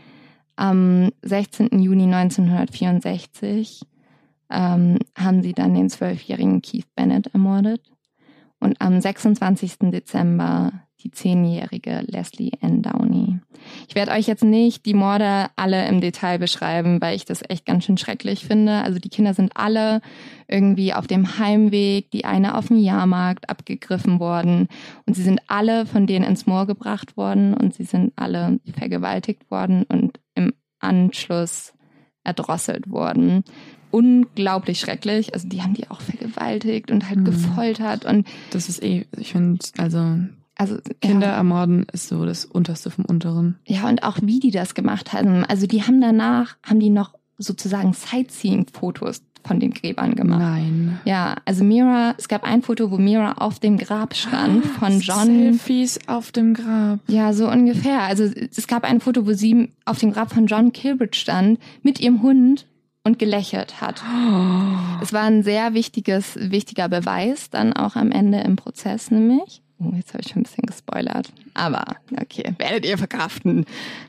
Am sechzehnten Juni neunzehnhundertvierundsechzig ähm, haben sie dann den zwölfjährigen Keith Bennett ermordet. Und am sechsundzwanzigsten Dezember die zehnjährige Leslie Ann Downey. Ich werde euch jetzt nicht die Morde alle im Detail beschreiben, weil ich das echt ganz schön schrecklich finde. Also die Kinder sind alle irgendwie auf dem Heimweg, die eine auf dem Jahrmarkt abgegriffen worden. Und sie sind alle von denen ins Moor gebracht worden und sie sind alle vergewaltigt worden und im Anschluss erdrosselt worden. Unglaublich schrecklich. Also die haben die auch vergewaltigt und halt mhm. gefoltert. Und das ist eh, ich finde, also... Also, Kinder ja. ermorden ist so das Unterste vom Unteren. Ja, und auch wie die das gemacht haben. Also die haben danach, haben die noch sozusagen Sightseeing-Fotos von den Gräbern gemacht. Nein. Ja, also Mira, es gab ein Foto, wo Mira auf dem Grab stand von John. Selfies auf dem Grab. Ja, so ungefähr. Also es gab ein Foto, wo sie auf dem Grab von John Kilbridge stand mit ihrem Hund und gelächelt hat. Oh. Es war ein sehr wichtiges, wichtiger Beweis dann auch am Ende im Prozess nämlich. Oh, jetzt habe ich schon ein bisschen gespoilert. Aber okay, werdet ihr verkraften.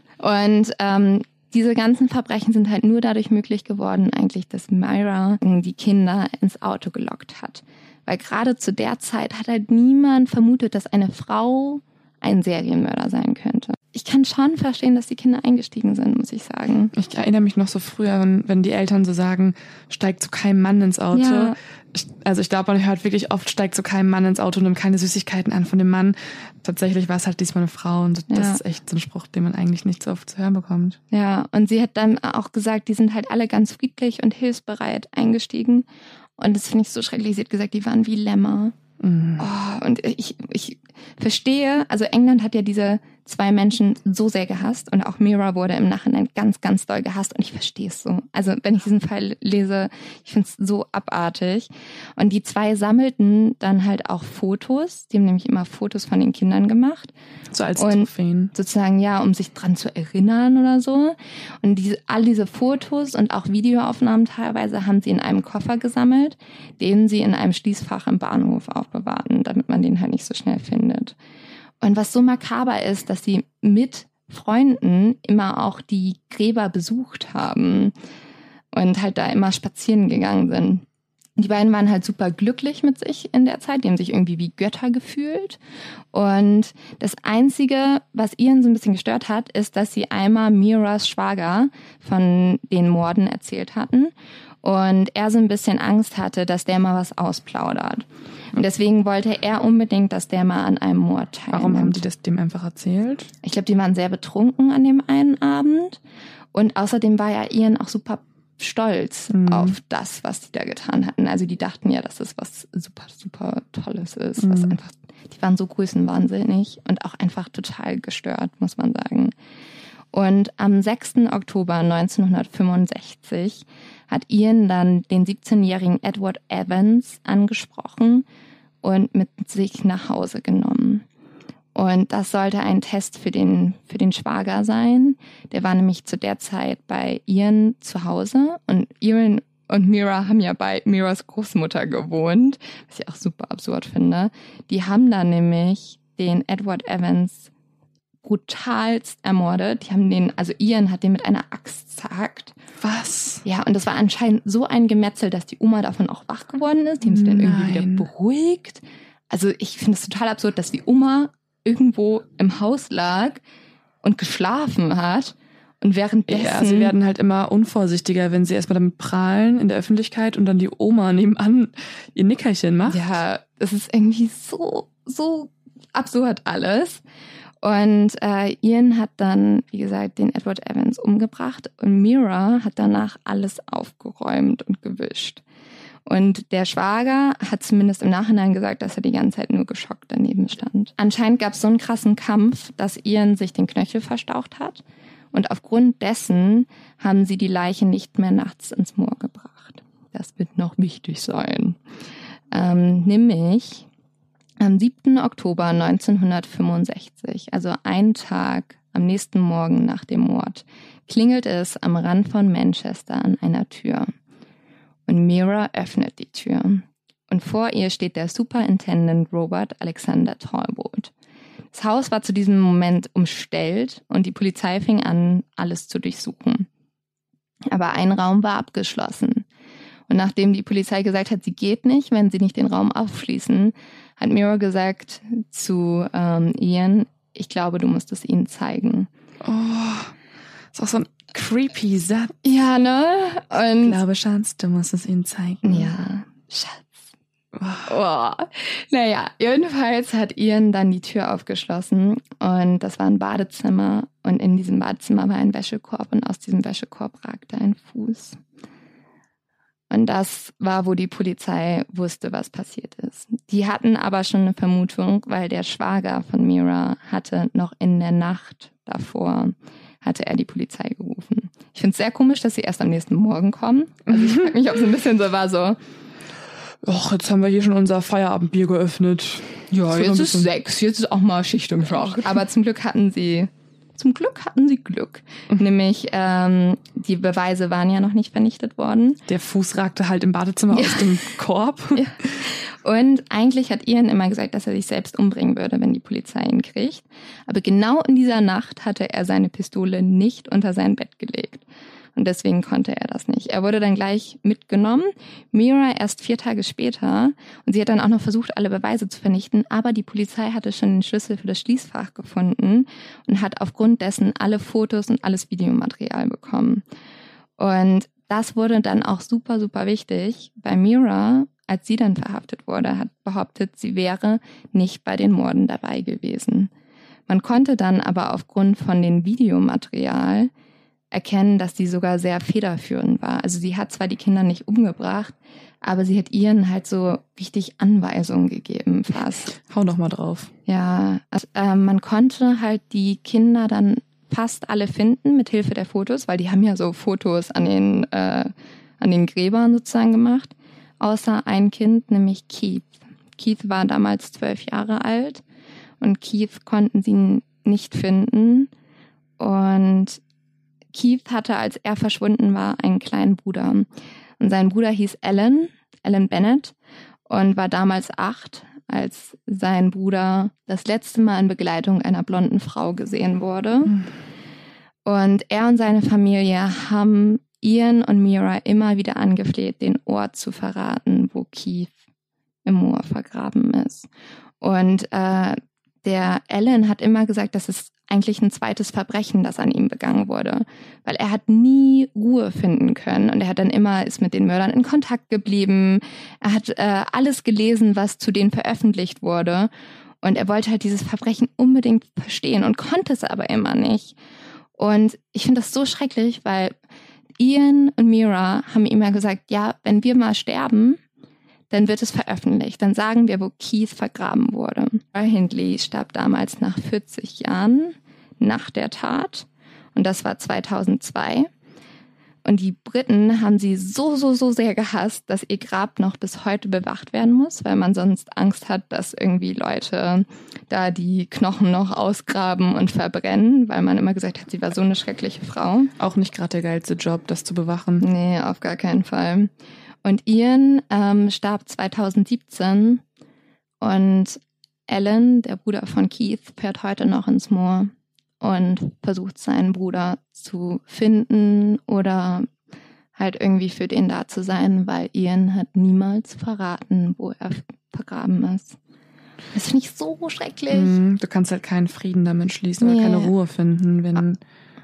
Und ähm, diese ganzen Verbrechen sind halt nur dadurch möglich geworden, eigentlich, dass Myra die Kinder ins Auto gelockt hat. Weil gerade zu der Zeit hat halt niemand vermutet, dass eine Frau ein Serienmörder sein könnte. Ich kann schon verstehen, dass die Kinder eingestiegen sind, muss ich sagen. Ich erinnere mich noch so früher, wenn, wenn die Eltern so sagen, steigt zu keinem Mann ins Auto. Ja. Ich, also ich glaube, man hört wirklich oft, steigt zu keinem Mann ins Auto und nimmt keine Süßigkeiten an von dem Mann. Tatsächlich war es halt diesmal eine Frau und das ja. ist echt so ein Spruch, den man eigentlich nicht so oft zu hören bekommt. Ja, und sie hat dann auch gesagt, die sind halt alle ganz friedlich und hilfsbereit eingestiegen. Und das finde ich so schrecklich. Sie hat gesagt, die waren wie Lämmer. Mhm. Oh, und ich, ich verstehe, also England hat ja diese zwei Menschen so sehr gehasst und auch Mira wurde im Nachhinein ganz, ganz doll gehasst und ich verstehe es so. Also wenn ich diesen Fall lese, ich finde es so abartig. Und die zwei sammelten dann halt auch Fotos, die haben nämlich immer Fotos von den Kindern gemacht. So als und Trophäen. Sozusagen, ja, um sich dran zu erinnern oder so. Und diese, all diese Fotos und auch Videoaufnahmen teilweise haben sie in einem Koffer gesammelt, den sie in einem Schließfach im Bahnhof aufbewahrten, damit man den halt nicht so schnell findet. Und was so makaber ist, dass sie mit Freunden immer auch die Gräber besucht haben und halt da immer spazieren gegangen sind. Die beiden waren halt super glücklich mit sich in der Zeit. Die haben sich irgendwie wie Götter gefühlt. Und das Einzige, was Ian so ein bisschen gestört hat, ist, dass sie einmal Miras Schwager von den Morden erzählt hatten. Und er so ein bisschen Angst hatte, dass der mal was ausplaudert. Und deswegen wollte er unbedingt, dass der mal an einem Mord teilnimmt. Warum haben die das dem einfach erzählt? Ich glaube, die waren sehr betrunken an dem einen Abend. Und außerdem war ja Ian auch super stolz mhm. auf das, was die da getan hatten. Also die dachten ja, dass das was super, super Tolles ist. Mhm. Was einfach, die waren so größenwahnsinnig und auch einfach total gestört, muss man sagen. Und am sechsten Oktober neunzehnhundertfünfundsechzig hat Ian dann den siebzehnjährigen Edward Evans angesprochen und mit sich nach Hause genommen. Und das sollte ein Test für den, für den Schwager sein. Der war nämlich zu der Zeit bei Ian zu Hause. Und Ian und Mira haben ja bei Miras Großmutter gewohnt, was ich auch super absurd finde. Die haben dann nämlich den Edward Evans brutalst ermordet. Die haben den, also Ian hat den mit einer Axt zerhackt. Was? Ja, und das war anscheinend so ein Gemetzel, dass die Oma davon auch wach geworden ist. Die haben sie dann irgendwie wieder beruhigt. Also ich finde es total absurd, dass die Oma irgendwo im Haus lag und geschlafen hat und währenddessen... Ja, sie werden halt immer unvorsichtiger, wenn sie erstmal damit prahlen in der Öffentlichkeit und dann die Oma nebenan ihr Nickerchen macht. Ja, das ist irgendwie so, so absurd alles. Und äh, Ian hat dann, wie gesagt, den Edward Evans umgebracht und Mira hat danach alles aufgeräumt und gewischt. Und der Schwager hat zumindest im Nachhinein gesagt, dass er die ganze Zeit nur geschockt daneben stand. Anscheinend gab es so einen krassen Kampf, dass Ian sich den Knöchel verstaucht hat. Und aufgrund dessen haben sie die Leiche nicht mehr nachts ins Moor gebracht. Das wird noch wichtig sein. Ähm, nämlich am siebten Oktober neunzehnhundertfünfundsechzig, also einen Tag am nächsten Morgen nach dem Mord, klingelt es am Rand von Manchester an einer Tür. Und Mira öffnet die Tür. Und vor ihr steht der Superintendent Robert Alexander Talbot. Das Haus war zu diesem Moment umstellt und die Polizei fing an, alles zu durchsuchen. Aber ein Raum war abgeschlossen. Und nachdem die Polizei gesagt hat, sie geht nicht, wenn sie nicht den Raum aufschließen, hat Mira gesagt zu ähm, Ian, ich glaube, du musst es ihnen zeigen. Oh, ist auch so ein creepy Satz. Ja, ne? Und ich glaube, Schatz, du musst es ihnen zeigen. Ja, Schatz. Oh. Naja, jedenfalls hat Ian dann die Tür aufgeschlossen und das war ein Badezimmer und in diesem Badezimmer war ein Wäschekorb und aus diesem Wäschekorb ragte ein Fuß. Und das war, wo die Polizei wusste, was passiert ist. Die hatten aber schon eine Vermutung, weil der Schwager von Mira hatte noch in der Nacht davor, hatte er die Polizei gerufen. Ich finde es sehr komisch, dass sie erst am nächsten Morgen kommen. Also ich frage mich, ob es ein bisschen so war, so... Och, jetzt haben wir hier schon unser Feierabendbier geöffnet. Ja, jetzt ist sechs, jetzt ist auch mal Schicht im Schacht. Aber zum Glück hatten sie, zum Glück hatten sie Glück. Nämlich, ähm, die Beweise waren ja noch nicht vernichtet worden. Der Fuß ragte halt im Badezimmer ja. aus dem Korb. Ja. Und eigentlich hat Ian immer gesagt, dass er sich selbst umbringen würde, wenn die Polizei ihn kriegt. Aber genau in dieser Nacht hatte er seine Pistole nicht unter sein Bett gelegt. Und deswegen konnte er das nicht. Er wurde dann gleich mitgenommen. Mira erst vier Tage später. Und sie hat dann auch noch versucht, alle Beweise zu vernichten. Aber die Polizei hatte schon den Schlüssel für das Schließfach gefunden und hat aufgrund dessen alle Fotos und alles Videomaterial bekommen. Und das wurde dann auch super, super wichtig. Bei Mira, als sie dann verhaftet wurde, hat behauptet, sie wäre nicht bei den Morden dabei gewesen. Man konnte dann aber aufgrund von dem Videomaterial erkennen, dass sie sogar sehr federführend war. Also sie hat zwar die Kinder nicht umgebracht, aber sie hat ihnen halt so richtig Anweisungen gegeben fast. Hau noch mal drauf. Ja, also, äh, man konnte halt die Kinder dann fast alle finden mit Hilfe der Fotos, weil die haben ja so Fotos an den, äh, an den Gräbern sozusagen gemacht, außer ein Kind, nämlich Keith. Keith war damals zwölf Jahre alt und Keith konnten sie nicht finden und Keith hatte, als er verschwunden war, einen kleinen Bruder. Und sein Bruder hieß Alan, Alan Bennett, und war damals acht, als sein Bruder das letzte Mal in Begleitung einer blonden Frau gesehen wurde. Mhm. Und er und seine Familie haben Ian und Mira immer wieder angefleht, den Ort zu verraten, wo Keith im Moor vergraben ist. Und äh, der Alan hat immer gesagt, dass es eigentlich ein zweites Verbrechen, das an ihm begangen wurde. Weil er hat nie Ruhe finden können und er hat dann immer, ist mit den Mördern in Kontakt geblieben. Er hat äh, alles gelesen, was zu denen veröffentlicht wurde. Und er wollte halt dieses Verbrechen unbedingt verstehen und konnte es aber immer nicht. Und ich finde das so schrecklich, weil Ian und Mira haben ihm ja gesagt, ja, wenn wir mal sterben, dann wird es veröffentlicht. Dann sagen wir, wo Keith vergraben wurde. Hindley starb damals nach vierzig Jahren nach der Tat. Und das war zweitausendzwei. Und die Briten haben sie so, so, so sehr gehasst, dass ihr Grab noch bis heute bewacht werden muss, weil man sonst Angst hat, dass irgendwie Leute da die Knochen noch ausgraben und verbrennen, weil man immer gesagt hat, sie war so eine schreckliche Frau. Auch nicht gerade der geilste Job, das zu bewachen. Nee, auf gar keinen Fall. Und Ian ähm, starb zweitausendsiebzehn und Alan, der Bruder von Keith, fährt heute noch ins Moor und versucht seinen Bruder zu finden oder halt irgendwie für den da zu sein, weil Ian hat niemals verraten, wo er vergraben ist. Das finde ich so schrecklich. Mm, du kannst halt keinen Frieden damit schließen oder nee. keine Ruhe finden, wenn...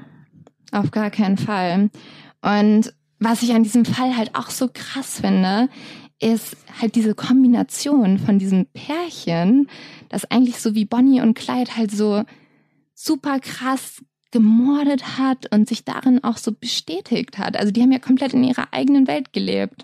Auf gar keinen Fall. Und was ich an diesem Fall halt auch so krass finde, ist halt diese Kombination von diesem Pärchen, das eigentlich so wie Bonnie und Clyde halt so super krass gemordet hat und sich darin auch so bestätigt hat. Also die haben ja komplett in ihrer eigenen Welt gelebt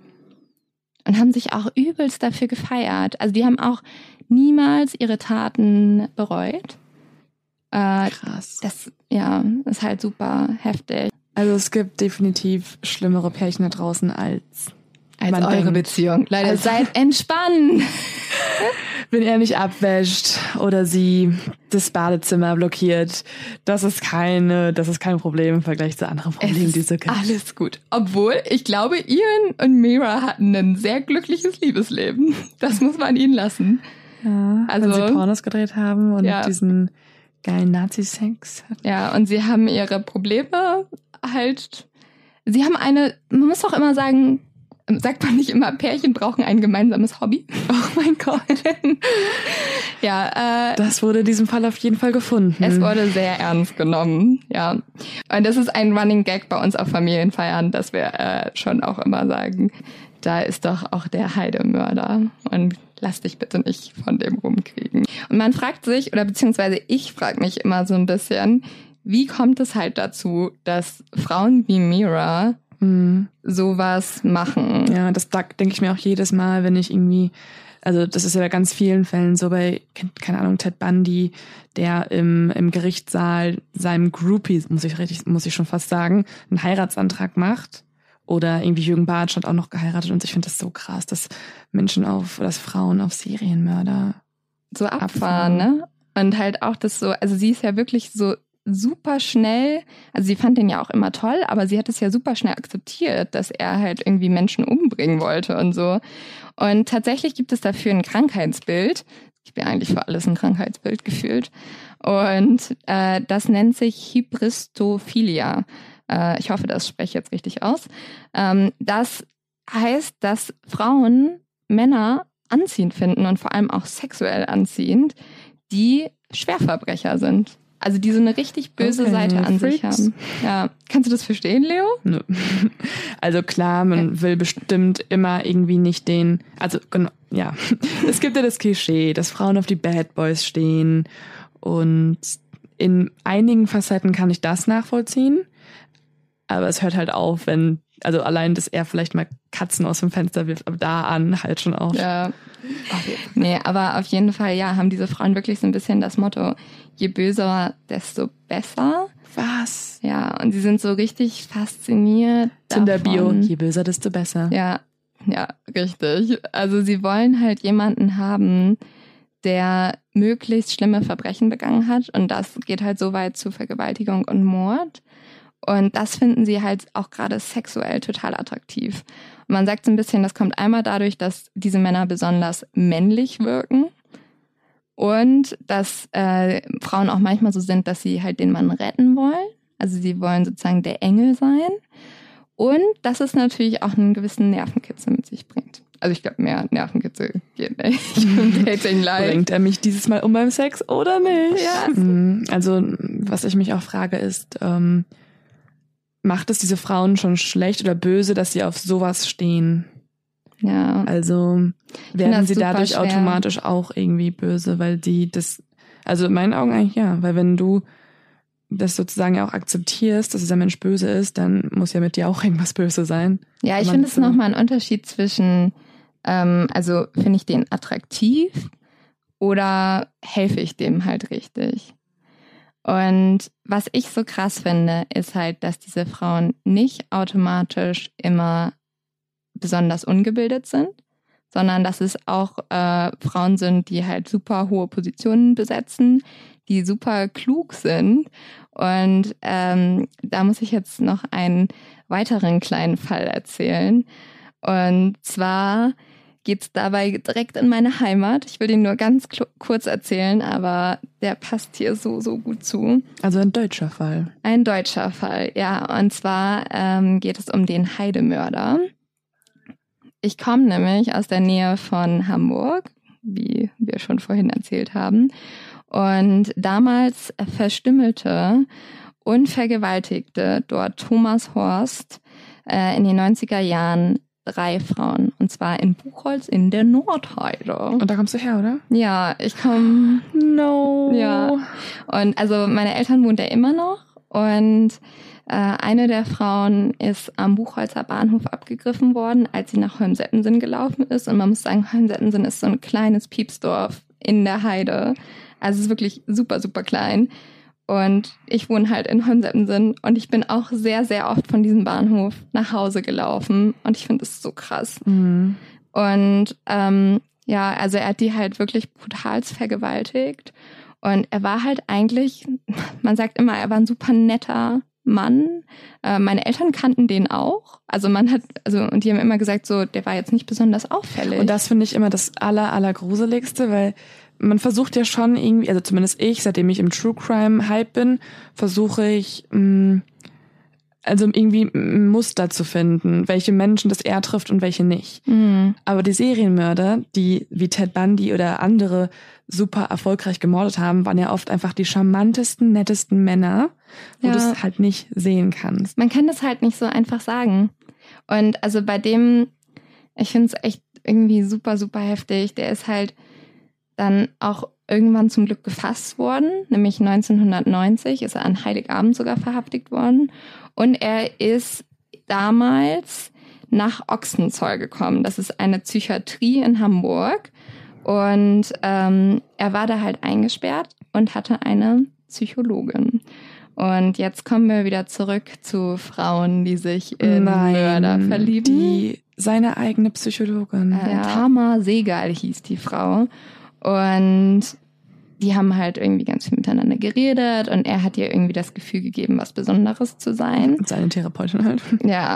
und haben sich auch übelst dafür gefeiert. Also die haben auch niemals ihre Taten bereut. Äh, Krass. Das, ja, ist halt super heftig. Also es gibt definitiv schlimmere Pärchen da draußen als Als man eure denkt. Beziehung. Leider Also- seid entspannt. Wenn er nicht abwäscht oder sie das Badezimmer blockiert, das ist keine, das ist kein Problem im Vergleich zu anderen Problemen, die es so gibt. Alles gut. Obwohl, ich glaube, Ian und Mira hatten ein sehr glückliches Liebesleben. Das muss man ihnen lassen. Ja, Also- wenn sie Pornos gedreht haben und Ja. diesen geilen Nazi-Sex hatten. Ja, und sie haben ihre Probleme halt. Sie haben eine, man muss doch immer sagen, sagt man nicht immer, Pärchen brauchen ein gemeinsames Hobby? Oh mein Gott. Ja, äh, Das wurde in diesem Fall auf jeden Fall gefunden. es wurde sehr ernst genommen, ja. Und das ist ein Running Gag bei uns auf Familienfeiern, dass wir äh, schon auch immer sagen, da ist doch auch der Heidemörder und lass dich bitte nicht von dem rumkriegen. Und man fragt sich, oder beziehungsweise ich frage mich immer so ein bisschen, wie kommt es halt dazu, dass Frauen wie Mira Mhm. sowas machen? Ja, das denke ich mir auch jedes Mal, wenn ich irgendwie, also das ist ja bei ganz vielen Fällen so bei, keine Ahnung, Ted Bundy, der im, im Gerichtssaal seinem Groupie, muss ich richtig, muss ich schon fast sagen, einen Heiratsantrag macht. Oder irgendwie Jürgen Bartsch hat auch noch geheiratet und ich finde das so krass, dass Menschen auf, dass Frauen auf Serienmörder So abfahren, ne? Und halt auch das so, also sie ist ja wirklich so super schnell, also sie fand den ja auch immer toll, aber sie hat es ja super schnell akzeptiert, dass er halt irgendwie Menschen umbringen wollte und so. Und tatsächlich gibt es dafür ein Krankheitsbild. Ich bin eigentlich für alles ein Krankheitsbild gefühlt. Und äh, das nennt sich Hybristophilia. Äh, ich hoffe, das spreche ich jetzt richtig aus. Ähm, das heißt, dass Frauen Männer anziehend finden und vor allem auch sexuell anziehend, die Schwerverbrecher sind. Also die so eine richtig böse Okay, Seite an sich Freaks. haben. Ja. Kannst du das verstehen, Leo? Nö. Also klar, man will bestimmt immer irgendwie nicht den, also genau, ja. Es gibt ja das Klischee, dass Frauen auf die Bad Boys stehen und in einigen Facetten kann ich das nachvollziehen, aber es hört halt auf, wenn, also allein, dass er vielleicht mal Katzen aus dem Fenster wirft, aber da an halt schon auf. Ja. Nee, aber auf jeden Fall, ja, haben diese Frauen wirklich so ein bisschen das Motto, je böser, desto besser. Was? Ja, und sie sind so richtig fasziniert Tinder-Bio, davon. je böser, desto besser. Ja, ja, richtig. Also sie wollen halt jemanden haben, der möglichst schlimme Verbrechen begangen hat. Und das geht halt so weit zu Vergewaltigung und Mord. Und das finden sie halt auch gerade sexuell total attraktiv. Und man sagt so ein bisschen, das kommt einmal dadurch, dass diese Männer besonders männlich wirken. Und dass äh, Frauen auch manchmal so sind, dass sie halt den Mann retten wollen. Also sie wollen sozusagen der Engel sein. Und dass es natürlich auch einen gewissen Nervenkitzel mit sich bringt. Also ich glaube, mehr Nervenkitzel geht nicht im Dating-Life. Bringt er mich dieses Mal um beim Sex oder nicht? Ja. Mhm. Also was ich mich auch frage ist, ähm, macht es diese Frauen schon schlecht oder böse, dass sie auf sowas stehen? Ja. Also das werden sie super dadurch schwer. automatisch auch irgendwie böse, weil die das, also in meinen Augen eigentlich ja, weil wenn du das sozusagen auch akzeptierst, dass dieser Mensch böse ist, dann muss ja mit dir auch irgendwas böse sein. Ja, ich Man finde es so- nochmal ein Unterschied zwischen, ähm, also finde ich den attraktiv oder helfe ich dem halt richtig? Und was ich so krass finde, ist halt, dass diese Frauen nicht automatisch immer besonders ungebildet sind, sondern dass es auch äh, Frauen sind, die halt super hohe Positionen besetzen, die super klug sind. Und ähm, da muss ich jetzt noch einen weiteren kleinen Fall erzählen. Und zwar geht's dabei direkt in meine Heimat. Ich will ihn nur ganz kl- kurz erzählen, aber der passt hier so, so gut zu. Also ein deutscher Fall. Ein deutscher Fall, ja. Und zwar ähm, geht es um den Heidemörder. Ich komme nämlich aus der Nähe von Hamburg, wie wir schon vorhin erzählt haben. Und damals verstümmelte und vergewaltigte dort Thomas Horst äh, in den neunziger Jahren drei Frauen. Und zwar in Buchholz in der Nordheide. Und da kommst du her, oder? Ja, ich komme... No. Ja. Und also meine Eltern wohnen da immer noch. Und äh, eine der Frauen ist am Buchholzer Bahnhof abgegriffen worden, als sie nach Holmsettensen gelaufen ist. Und man muss sagen, Holmsettensen ist so ein kleines Piepsdorf in der Heide. Also es ist wirklich super, super klein. Und ich wohne halt in Holmsettensen und ich bin auch sehr, sehr oft von diesem Bahnhof nach Hause gelaufen. Und ich finde es so krass. Mhm. Und ähm, ja, also er hat die halt wirklich brutalst vergewaltigt. Und er war halt eigentlich, man sagt immer, er war ein super netter Mann. Äh, meine Eltern kannten den auch. Also man hat, also und die haben immer gesagt, so, der war jetzt nicht besonders auffällig. Und das finde ich immer das aller, allergruseligste, weil man versucht ja schon irgendwie, also zumindest ich, seitdem ich im True Crime Hype bin, versuche ich, mh, also irgendwie ein Muster zu finden, welche Menschen das er trifft und welche nicht. Mhm. Aber die Serienmörder, die wie Ted Bundy oder andere super erfolgreich gemordet haben, waren ja oft einfach die charmantesten, nettesten Männer, wo Ja. du es halt nicht sehen kannst. Man kann das halt nicht so einfach sagen. Und also bei dem, ich finde es echt irgendwie super, super heftig. Der ist halt dann auch irgendwann zum Glück gefasst worden, nämlich neunzehnhundertneunzig ist er an Heiligabend sogar verhaftet worden. Und er ist damals nach Ochsenzoll gekommen. Das ist eine Psychiatrie in Hamburg. Und ähm, er war da halt eingesperrt und hatte eine Psychologin. Und jetzt kommen wir wieder zurück zu Frauen, die sich in Mörder verlieben. Die seine eigene Psychologin. Äh, ja. Tama Segal hieß die Frau. Und die haben halt irgendwie ganz viel miteinander geredet und er hat ihr irgendwie das Gefühl gegeben, was Besonderes zu sein. Und seine Therapeutin halt. Ja.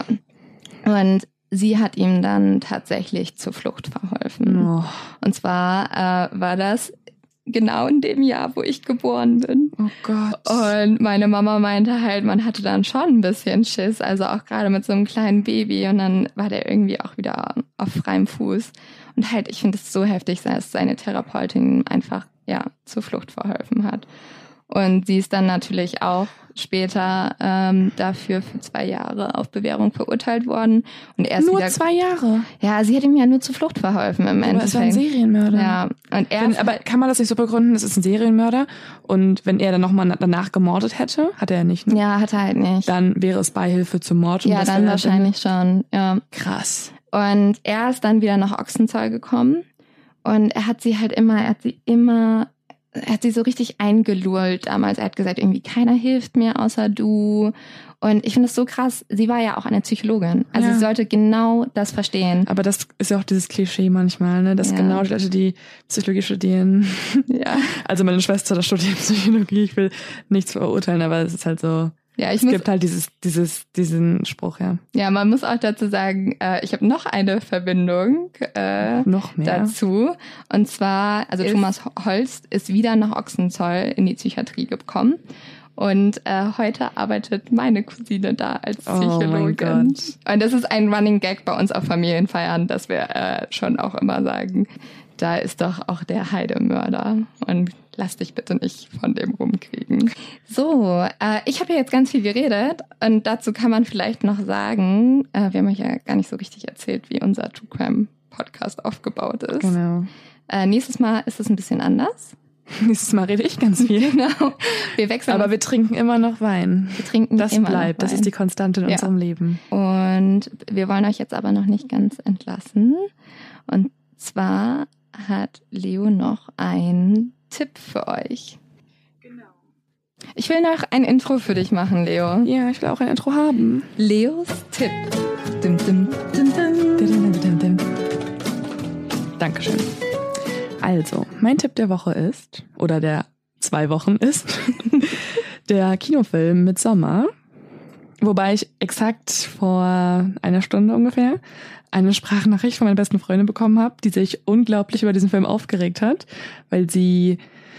Und sie hat ihm dann tatsächlich zur Flucht verholfen. Oh. Und zwar äh, war das genau in dem Jahr, wo ich geboren bin. Oh Gott. Und meine Mama meinte halt, man hatte dann schon ein bisschen Schiss, also auch gerade mit so einem kleinen Baby. Und dann war der irgendwie auch wieder auf freiem Fuß. Und halt, ich finde es so heftig, dass seine Therapeutin einfach, ja, zur Flucht verholfen hat. Und sie ist dann natürlich auch später ähm, dafür für zwei Jahre auf Bewährung verurteilt worden. Und er ist nur wieder, zwei Jahre? Ja, sie hat ihm ja nur zur Flucht verholfen im Endeffekt. Aber es war ein Serienmörder. Ja, und er wenn, aber kann man das nicht so begründen, es ist ein Serienmörder und wenn er dann nochmal danach gemordet hätte, hat er ja nicht, ne? Ja, hat er halt nicht. Dann wäre es Beihilfe zum Mord. Und ja, das dann wäre wahrscheinlich schon, ja. Krass. Und er ist dann wieder nach Ochsenzoll gekommen und er hat sie halt immer, er hat sie immer, er hat sie so richtig eingelullt damals. Er hat gesagt, irgendwie keiner hilft mir außer du. Und ich finde das so krass, sie war ja auch eine Psychologin. Also Ja. sie sollte genau das verstehen. Aber das ist ja auch dieses Klischee manchmal, ne? Dass Ja. genau die Leute, die Psychologie studieren. Ja. Also meine Schwester, das studiert Psychologie. Ich will nichts verurteilen, aber es ist halt so. Ja, ich es muss, gibt halt dieses, dieses, diesen Spruch, ja. ja, man muss auch dazu sagen, äh, ich habe noch eine Verbindung äh, Noch mehr. dazu. Und zwar, also Ist- Thomas Holst ist wieder nach Ochsenzoll in die Psychiatrie gekommen. Und äh, heute arbeitet meine Cousine da als Oh mein Psychologin. Gott. Und das ist ein Running Gag bei uns auf Familienfeiern, dass wir äh, schon auch immer sagen, da ist doch auch der Heidemörder. Und lass dich bitte nicht von dem rumkriegen. So, äh, ich habe ja jetzt ganz viel geredet und dazu kann man vielleicht noch sagen, äh, wir haben euch ja gar nicht so richtig erzählt, wie unser True Crime Podcast aufgebaut ist. Genau. Äh, nächstes Mal ist es ein bisschen anders. Nächstes Mal rede ich ganz viel. Genau. Wir wechseln. Aber wir trinken immer noch Wein. wir trinken Das immer bleibt. noch Das Wein. ist die Konstante in Ja. unserem Leben. Und wir wollen euch jetzt aber noch nicht ganz entlassen. Und zwar hat Leo noch einen Tipp für euch. Genau. Ich will noch ein Intro für dich machen, Leo. Ja, ich will auch ein Intro haben. Leos Tipp. Dim, dim, dim, dim. Dankeschön. Also, mein Tipp der Woche ist, oder der zwei Wochen ist, der Kinofilm Midsommar. Wobei ich exakt vor einer Stunde ungefähr eine Sprachnachricht von meiner besten Freundin bekommen habe, die sich unglaublich über diesen Film aufgeregt hat, weil sie,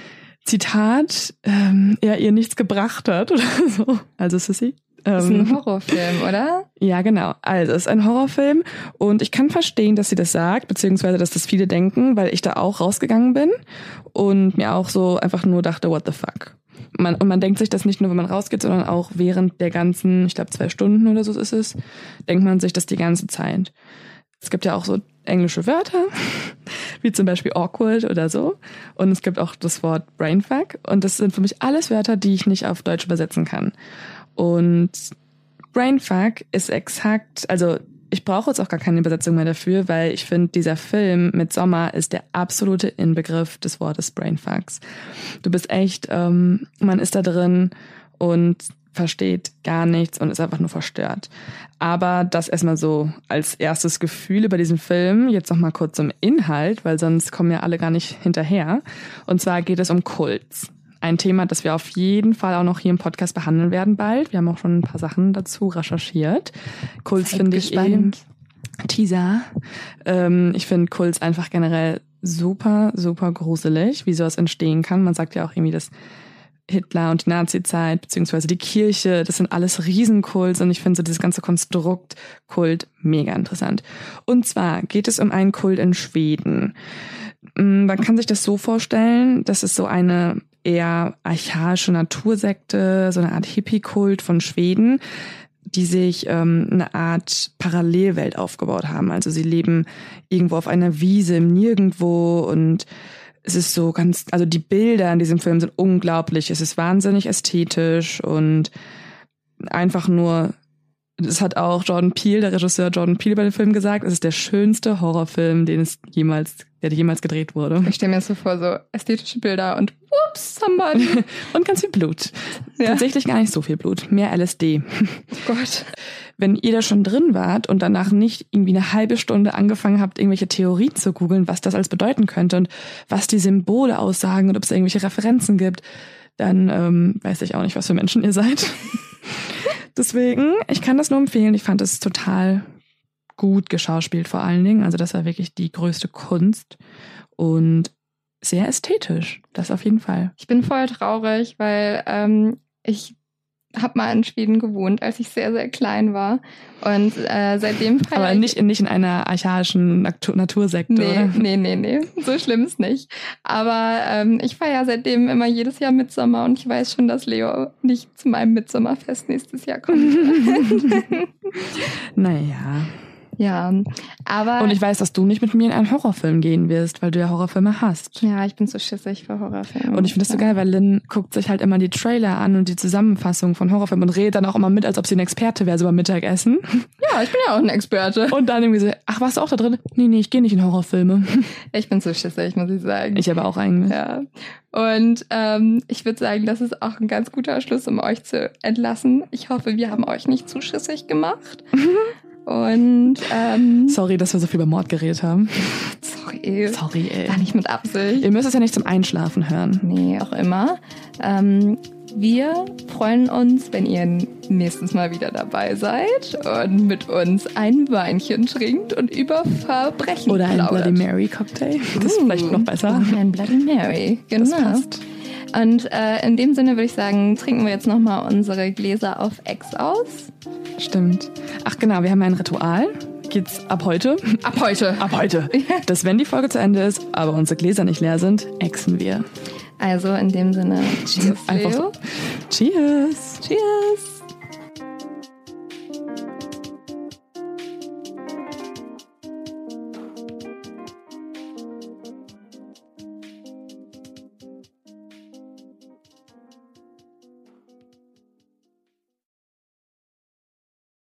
Zitat, ähm, er ihr nichts gebracht hat oder so. Also Sissy. Das ist ein Horrorfilm, oder? Ja, genau. Also es ist ein Horrorfilm und ich kann verstehen, dass sie das sagt, beziehungsweise dass das viele denken, weil ich da auch rausgegangen bin und mir auch so einfach nur dachte, what the fuck. Man, und man denkt sich das nicht nur, wenn man rausgeht, sondern auch während der ganzen, ich glaube zwei Stunden oder so ist es, denkt man sich das die ganze Zeit. Es gibt ja auch so englische Wörter, wie zum Beispiel awkward oder so. Und es gibt auch das Wort Brainfuck. Und das sind für mich alles Wörter, die ich nicht auf Deutsch übersetzen kann. Und Brainfuck ist exakt, also ich brauche jetzt auch gar keine Übersetzung mehr dafür, weil ich finde, dieser Film mit Sommer ist der absolute Inbegriff des Wortes Brainfucks. Du bist echt, ähm, man ist da drin und versteht gar nichts und ist einfach nur verstört. Aber das erstmal so als erstes Gefühl über diesen Film. Jetzt noch mal kurz zum Inhalt, weil sonst kommen ja alle gar nicht hinterher. Und zwar geht es um Kults. Ein Thema, das wir auf jeden Fall auch noch hier im Podcast behandeln werden bald. Wir haben auch schon ein paar Sachen dazu recherchiert. Kults finde ich eh Teaser. Ähm, ich finde Kults einfach generell super, super gruselig, wie sowas entstehen kann. Man sagt ja auch irgendwie, dass Hitler und die Nazi-Zeit, beziehungsweise die Kirche, das sind alles Riesenkults und ich finde so dieses ganze Konstrukt Kult mega interessant. Und zwar geht es um einen Kult in Schweden. Man kann sich das so vorstellen, das ist so eine eher archaische Natursekte, so eine Art Hippie-Kult von Schweden, die sich ähm, eine Art Parallelwelt aufgebaut haben. Also sie leben irgendwo auf einer Wiese im Nirgendwo und es ist so ganz, also die Bilder in diesem Film sind unglaublich. Es ist wahnsinnig ästhetisch und einfach nur, das hat auch Jordan Peele, der Regisseur Jordan Peele bei dem Film gesagt, es ist der schönste Horrorfilm, den es jemals, der jemals gedreht wurde. Ich stelle mir so vor, so ästhetische Bilder und whoops, somebody. Und ganz viel Blut. Ja. Tatsächlich gar nicht so viel Blut, mehr L S D. Oh Gott. Wenn ihr da schon drin wart und danach nicht irgendwie eine halbe Stunde angefangen habt, irgendwelche Theorien zu googeln, was das alles bedeuten könnte und was die Symbole aussagen und ob es irgendwelche Referenzen gibt, dann ähm, weiß ich auch nicht, was für Menschen ihr seid. Deswegen, ich kann das nur empfehlen. Ich fand es total gut geschauspielt vor allen Dingen. Also das war wirklich die größte Kunst und sehr ästhetisch. Das auf jeden Fall. Ich bin voll traurig, weil ähm, ich habe mal in Schweden gewohnt, als ich sehr, sehr klein war. Und äh, seitdem feiere Aber nicht, nicht in einer archaischen Natur- Natursekte, nee, oder? Nee, nee, nee. So schlimm ist nicht. Aber ähm, ich feiere seitdem immer jedes Jahr Mitsommer und ich weiß schon, dass Leo nicht zu meinem Mitsommerfest nächstes Jahr kommt. Naja. Ja, aber... Und ich weiß, dass du nicht mit mir in einen Horrorfilm gehen wirst, weil du ja Horrorfilme hast. Ja, ich bin so schissig für Horrorfilme. Und ich finde das so geil, weil Lynn guckt sich halt immer die Trailer an und die Zusammenfassung von Horrorfilmen und redet dann auch immer mit, als ob sie ein Experte wäre, so beim Mittagessen. Ja, ich bin ja auch ein Experte. Und dann irgendwie so, ach, warst du auch da drin? Nee, nee, ich gehe nicht in Horrorfilme. Ich bin so schissig, muss ich sagen. Ich aber auch eigentlich. Ja. Und ähm, ich würde sagen, das ist auch ein ganz guter Schluss, um euch zu entlassen. Ich hoffe, wir haben euch nicht zu schissig gemacht. Und ähm, sorry, dass wir so viel über Mord geredet haben. Sorry. Sorry, ey. War nicht mit Absicht. Ihr müsst es ja nicht zum Einschlafen hören. Nee, auch immer. Ähm, wir freuen uns, wenn ihr nächstes Mal wieder dabei seid und mit uns ein Weinchen trinkt und über Verbrechen Oder ein plaudert. Bloody Mary Cocktail. Das ist uh, vielleicht noch besser. Ein Bloody Mary, genau. Das passt. Und äh, in dem Sinne würde ich sagen, trinken wir jetzt nochmal unsere Gläser auf Ex aus. Stimmt. Ach genau, wir haben ein Ritual. Geht's ab heute? Ab heute. Ab heute. Dass wenn die Folge zu Ende ist, aber unsere Gläser nicht leer sind, exen wir. Also in dem Sinne, cheers, Einfach Leo. so. Cheers. Cheers.